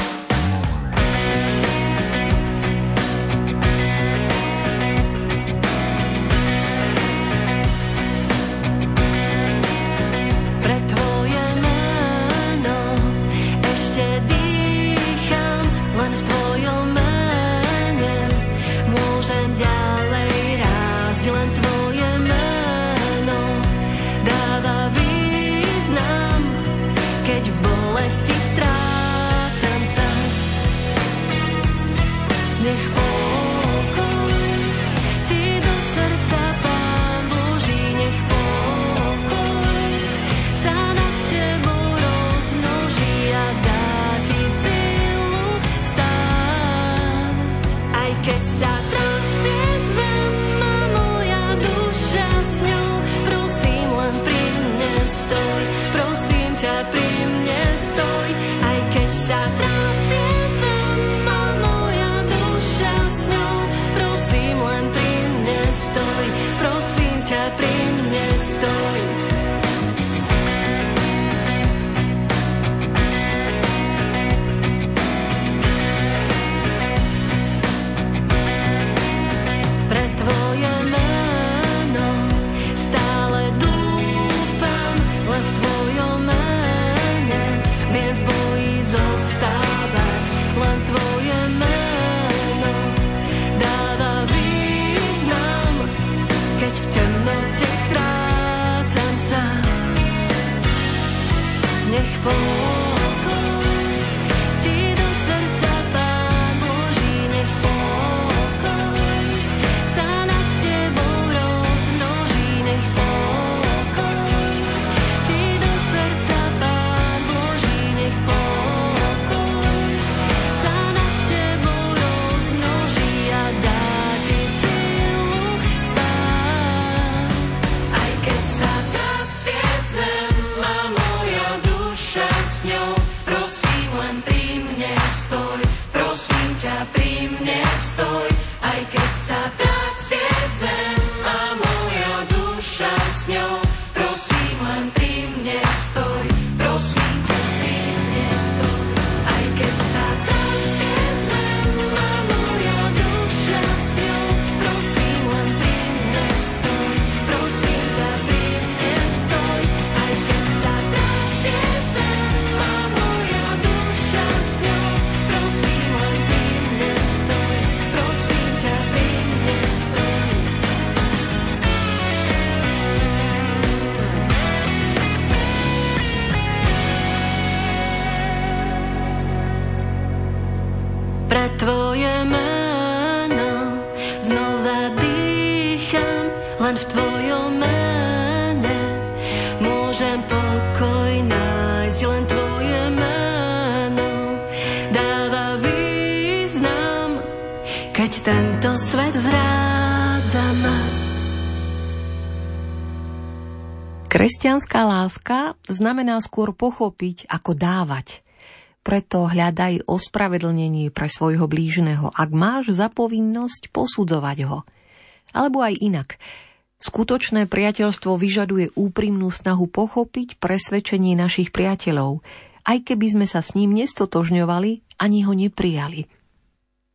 Kresťanská láska znamená skôr pochopiť ako dávať. Preto hľadaj ospravedlnenie pre svojho blížneho, ak máš za povinnosť posudzovať ho. Alebo aj inak. Skutočné priateľstvo vyžaduje úprimnú snahu pochopiť presvedčenie našich priateľov, aj keby sme sa s ním nestotožňovali ani ho neprijali.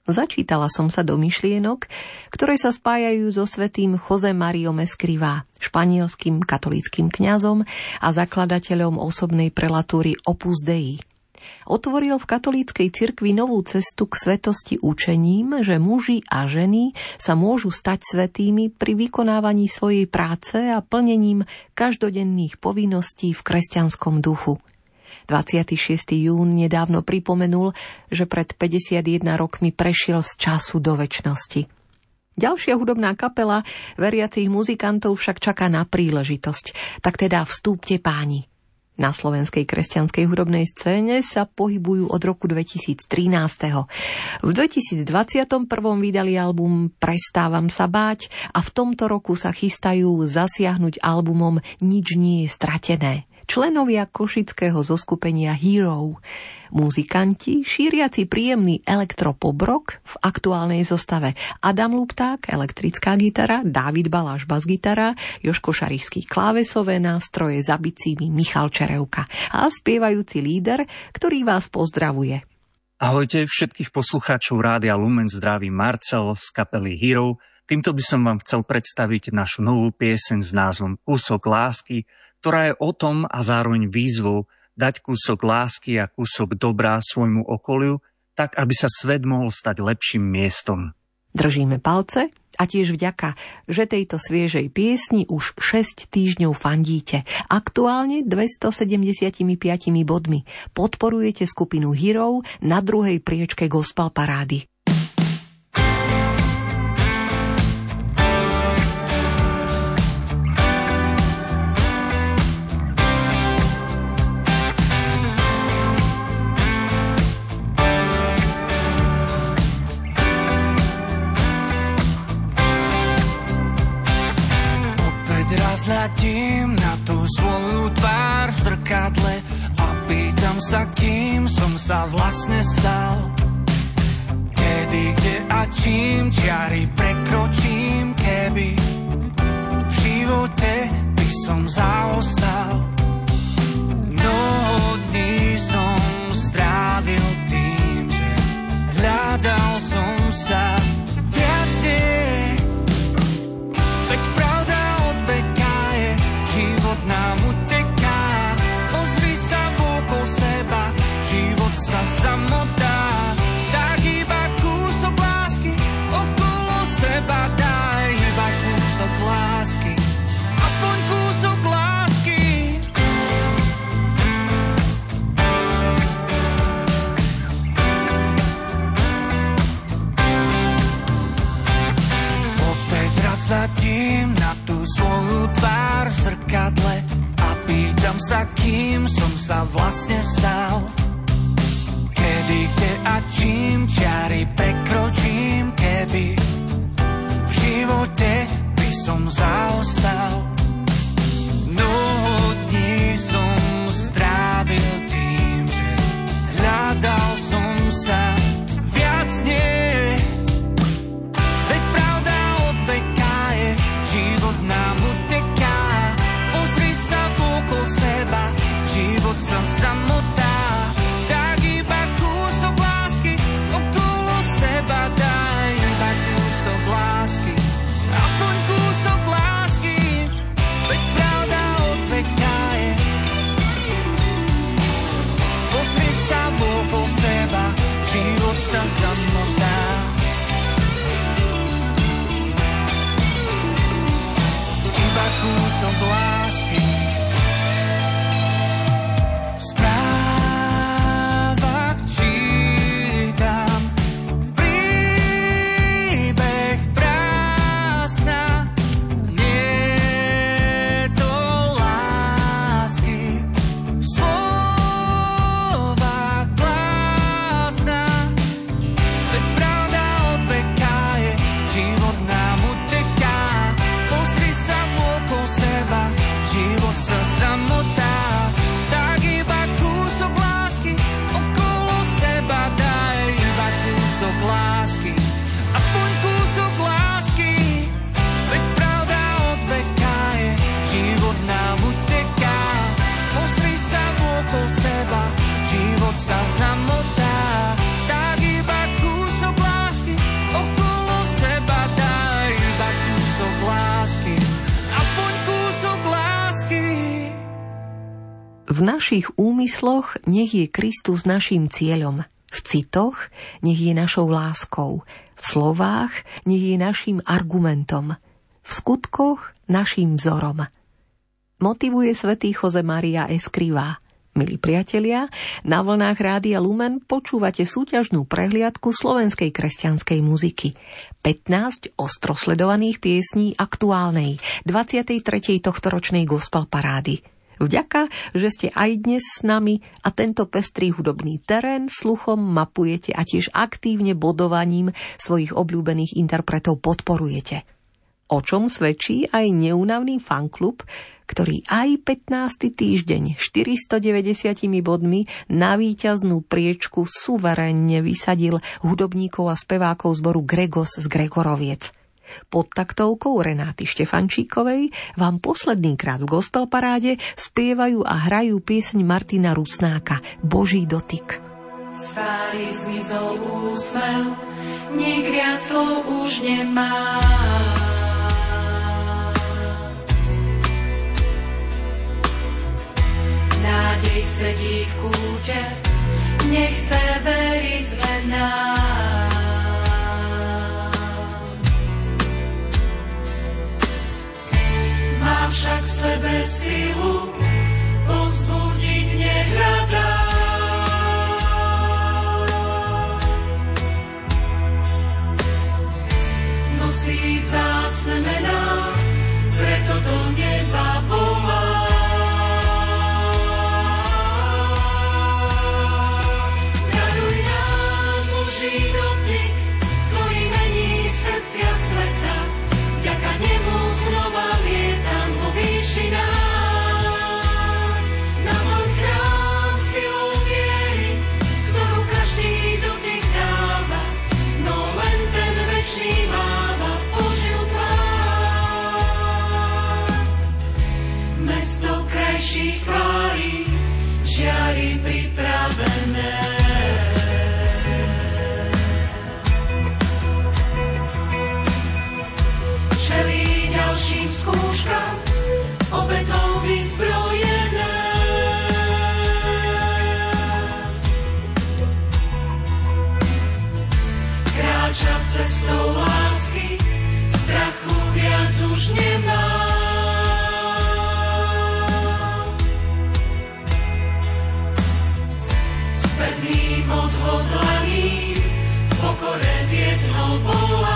Začítala som sa do myšlienok, ktoré sa spájajú so svätým José Mariom Escrivá, španielským katolíckym kňazom a zakladateľom osobnej prelatúry Opus Dei. Otvoril v katolíckej cirkvi novú cestu k svetosti učením, že muži a ženy sa môžu stať svätými pri vykonávaní svojej práce a plnením každodenných povinností v kresťanskom duchu. 26. jún nedávno pripomenul, že pred 51 rokmi prešiel z času do večnosti. Ďalšia hudobná kapela veriacich muzikantov však čaká na príležitosť. Tak teda vstúpte páni. Na slovenskej kresťanskej hudobnej scéne sa pohybujú od roku 2013. V 2021 vydali album Prestávam sa báť a v tomto roku sa chystajú zasiahnuť albumom Nič nie je stratené. Členovia košického zoskupenia Hero. Muzikanti, šíriaci príjemný elektropobrok v aktuálnej zostave Adam Lupták, elektrická gitara, Dávid Baláš basgitara, Jožko Šarišský klávesové nástroje, za bicími Michal Čerevka a spievajúci líder, ktorý vás pozdravuje. Ahojte všetkých poslucháčov Rádia Lumen, zdraví Marcel z kapely Hero. Týmto by som vám chcel predstaviť našu novú pieseň s názvom Kúsok lásky, ktorá je o tom a zároveň výzvou dať kúsok lásky a kúsok dobrá svojmu okoliu, tak aby sa svet mohol stať lepším miestom. Držíme palce a tiež vďaka, že tejto sviežej piesni už 6 týždňov fandíte. Aktuálne 275 bodmi. Podporujete skupinu Hero na druhej priečke gospel parády. Hľadím na tú svoju tvár v zrkadle a pýtam sa, kým som sa vlastne stal. Kedy, kde a čím čiary prekročím, keby v živote by som zaostal. Mnoho dní som strávil tým, že hľadal som sa viac nie. Veď pravda od veka je, život nám uteká. Pozri sa okolo seba, život sa zamotá. Tak iba kúsok lásky okolo seba daj. Iba kúsok lásky, aspoň kúsok lásky. Opäť raz hľadím na tú svoju tvár v zrkadle a pýtam sa, kým som sa vlastne stal. Kedy, kde a čím čiary prekročím, keby v živote by som zaostal. Mnoho dní som strávil tým, že hľadal som sa viac nie. Veď pravda od veka je, život nám uteká. Pozri sa okolo seba, život sa zamotá. Tak iba kúsok lásky okolo seba daj. Iba kúsok lásky, aspoň kúsok lásky. našich úmysloch nech je Kristus naším cieľom. V citoch nech je našou láskou. V slovách nech je naším argumentom. V skutkoch naším vzorom. Motivuje svätý Jose Maria Escrivá. Milí priatelia, na vlnách Rádia Lumen počúvate súťažnú prehliadku slovenskej kresťanskej muziky. 15 ostro sledovaných piesní aktuálnej 23. tohtoročnej gospel parády. Vďaka, že ste aj dnes s nami a tento pestrý hudobný terén sluchom mapujete a tiež aktívne bodovaním svojich obľúbených interpretov podporujete. O čom svedčí aj neúnavný fanklub, ktorý aj 15. týždeň 490 bodmi na víťaznú priečku suverénne vysadil hudobníkov a spevákov zboru Gregos z Gregoroviec. Pod taktovkou Renáty Štefančíkovej vám posledný krát v gospel paráde spievajú a hrajú pieseň Martina Rusnáka Boží dotyk. Starý zmizol úsmev, nik viac slov už nemá. Nádej sedí v kúte, nechce veriť zmenám. Má však v sebe silu, povzbudiť nehľadá. Nosí vzácne mená, preto do neba volá. Cestou lásky strachu viac už nemá. S pevným odhodlaním v pokore biednou volá.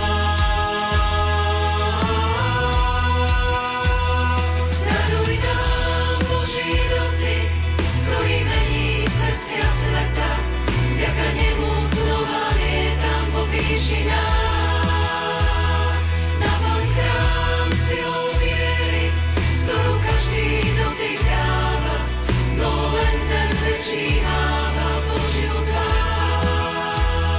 Daruj nám Boží dotyk, ktorý mení srdcia sveta. Vďaka nemu znova lietam vo výšinách. Naplň chrám silou viery, ktorú každý dotyk dáva, no len ten väčší máva Božiu tvár.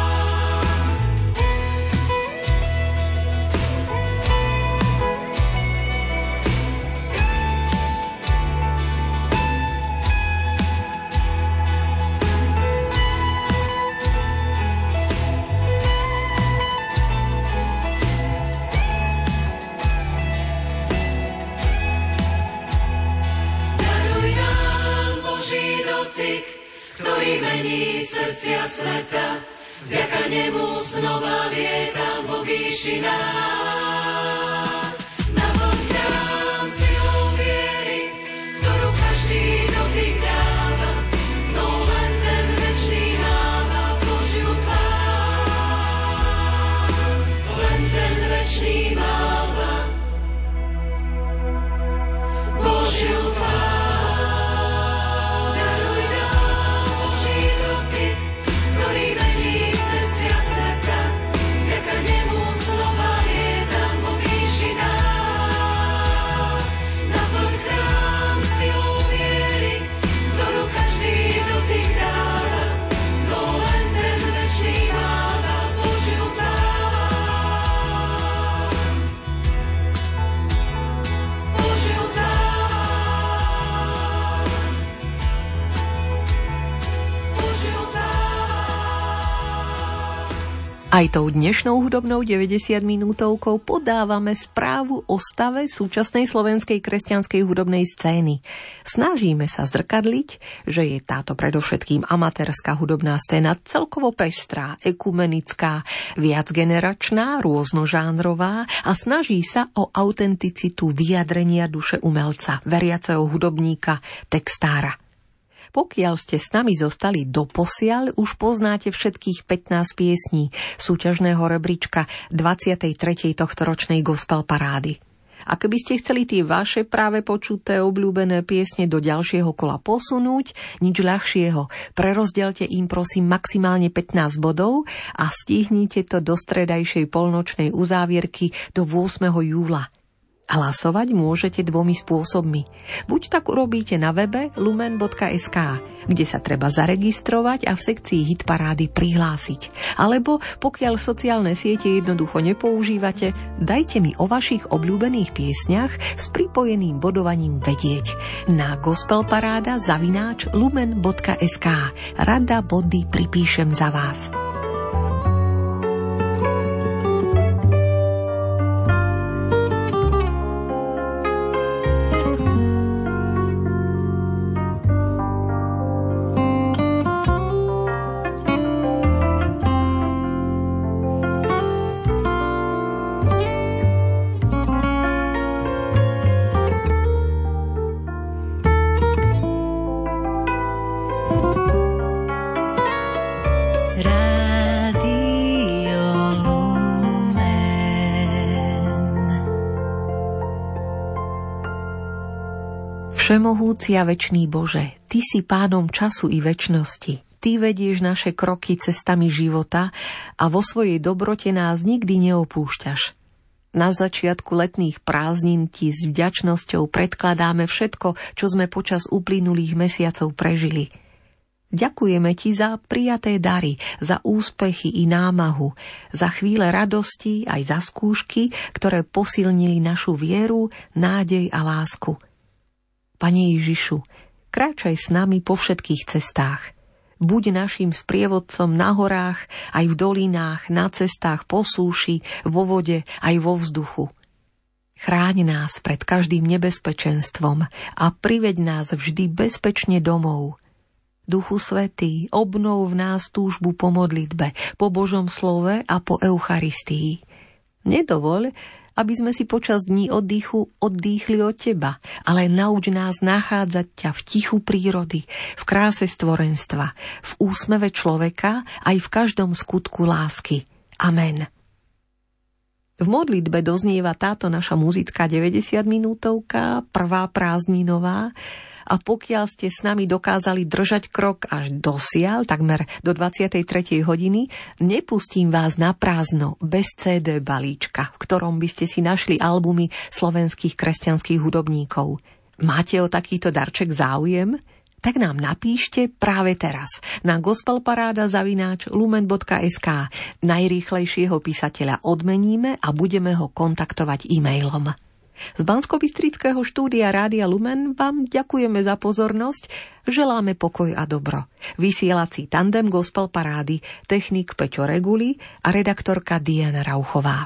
Ktorý mení srdcia sveta, vďaka nemu znova lietam vo výšinách. Naplň chrám silou viery, ktorú každý dotyk dáva, no len ten večný máva Božiu tvár. Len ten večný máva Božiu tvár. Ktorý mení srdcia sveta, vďaka nemu znova lietam Aj tou dnešnou hudobnou 90 minútovkou podávame správu o stave súčasnej slovenskej kresťanskej hudobnej scény. Snažíme sa zrkadliť, že je táto predovšetkým amatérska hudobná scéna celkovo pestrá, ekumenická, viacgeneračná, rôznožánrová a snaží sa o autenticitu vyjadrenia duše umelca, veriaceho hudobníka, textára. Pokiaľ ste s nami zostali doposiaľ, už poznáte všetkých 15 piesní súťažného rebríčka 23. tohtoročnej gospel parády. A keby ste chceli tie vaše práve počuté obľúbené piesne do ďalšieho kola posunúť, nič ľahšieho. Prerozdelte im prosím maximálne 15 bodov a stihnite to do stredajšej polnočnej uzávierky do 8. júla. Hlasovať môžete dvomi spôsobmi. Buď tak urobíte na webe lumen.sk, kde sa treba zaregistrovať a v sekcii hitparády prihlásiť. Alebo pokiaľ sociálne siete jednoducho nepoužívate, dajte mi o vašich obľúbených piesňach s pripojeným bodovaním vedieť na gospelparáda@lumen.sk. Rada body pripíšem za vás. Všemohúci a večný Bože, Ty si pánom času i večnosti. Ty vedieš naše kroky cestami života a vo svojej dobrote nás nikdy neopúšťaš. Na začiatku letných prázdnin Ti s vďačnosťou predkladáme všetko, čo sme počas uplynulých mesiacov prežili. Ďakujeme Ti za prijaté dary, za úspechy i námahu, za chvíle radosti aj za skúšky, ktoré posilnili našu vieru, nádej a lásku. Pane Ježišu, kráčaj s nami po všetkých cestách. Buď našim sprievodcom na horách, aj v dolinách, na cestách po súši, vo vode, aj vo vzduchu. Chráň nás pred každým nebezpečenstvom a priveď nás vždy bezpečne domov. Duchu Svätý, obnov v nás túžbu po modlitbe, po Božom slove a po Eucharistii. Nedovoľ, aby sme si počas dní oddychu oddychli od Teba, ale nauč nás nachádzať ťa v tichu prírody, v kráse stvorenstva, v úsmeve človeka aj v každom skutku lásky. Amen. V modlitbe doznieva táto naša muzická 90 minútovka, prvá prázdninová, a pokiaľ ste s nami dokázali držať krok až dosiaľ, takmer do 23. hodiny, nepustím vás na prázdno bez CD balíčka, v ktorom by ste si našli albumy slovenských kresťanských hudobníkov. Máte o takýto darček záujem? Tak nám napíšte práve teraz na gospelparáda@lumen.sk. Najrýchlejšieho písateľa odmeníme a budeme ho kontaktovať e-mailom. Z Banskobystrického štúdia Rádia Lumen vám ďakujeme za pozornosť, želáme pokoj a dobro. Vysielací tandem Gospel Parády, technik Peťo Reguli a redaktorka Diana Rauchová.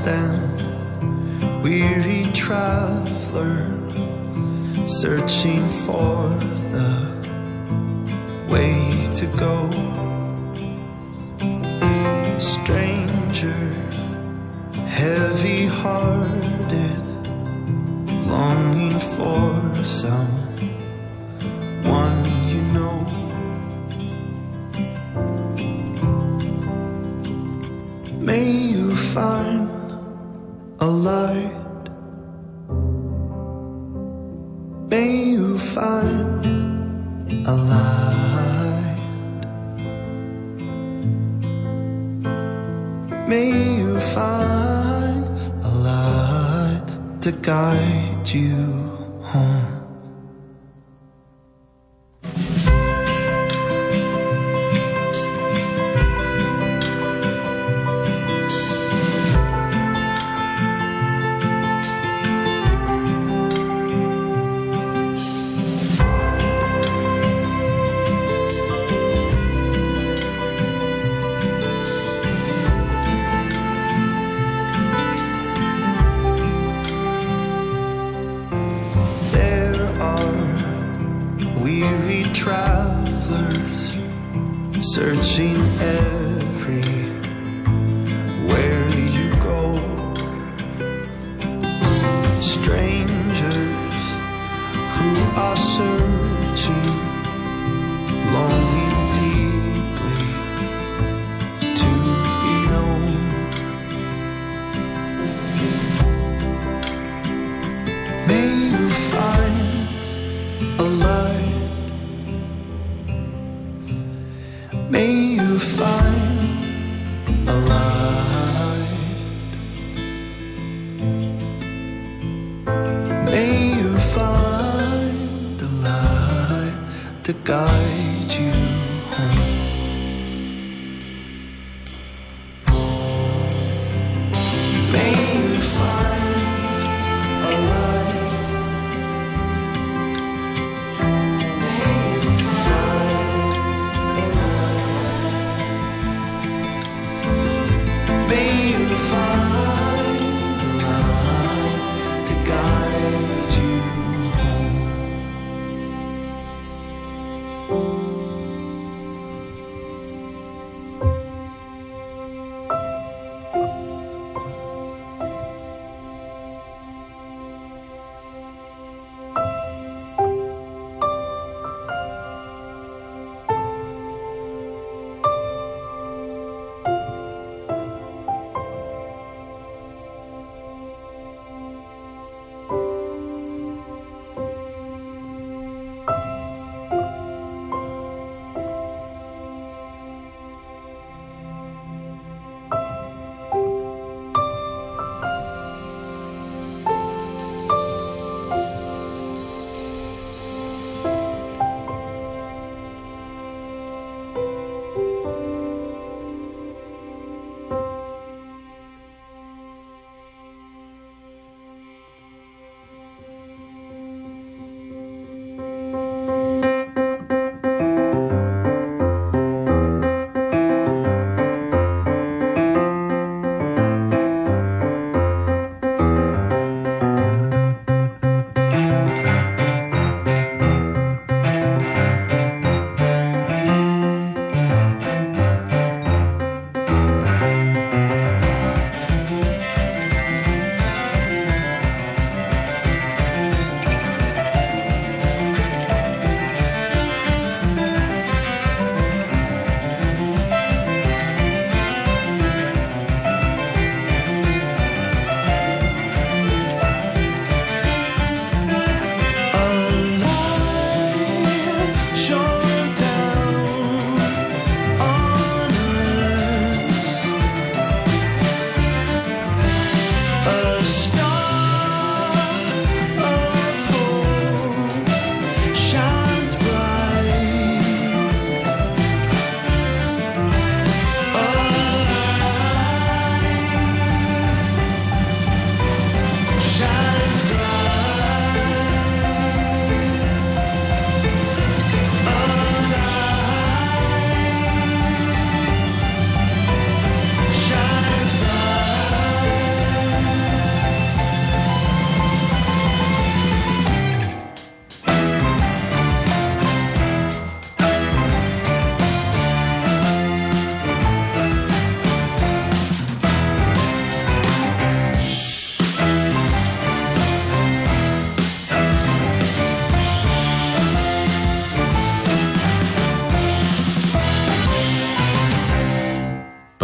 stand, weary traveler, searching for the way to go. Stranger, heavy-hearted, longing for someone you know. May you find a light, may you find a light, may you find a light to guide you home. Searching everywhere you go. Strangers who are searching, longing deeply to be known. May you find a light, may you find a light, may you find a light to guide you home. May you find a light, may you find a light, may you find a light to guide you home.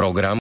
Program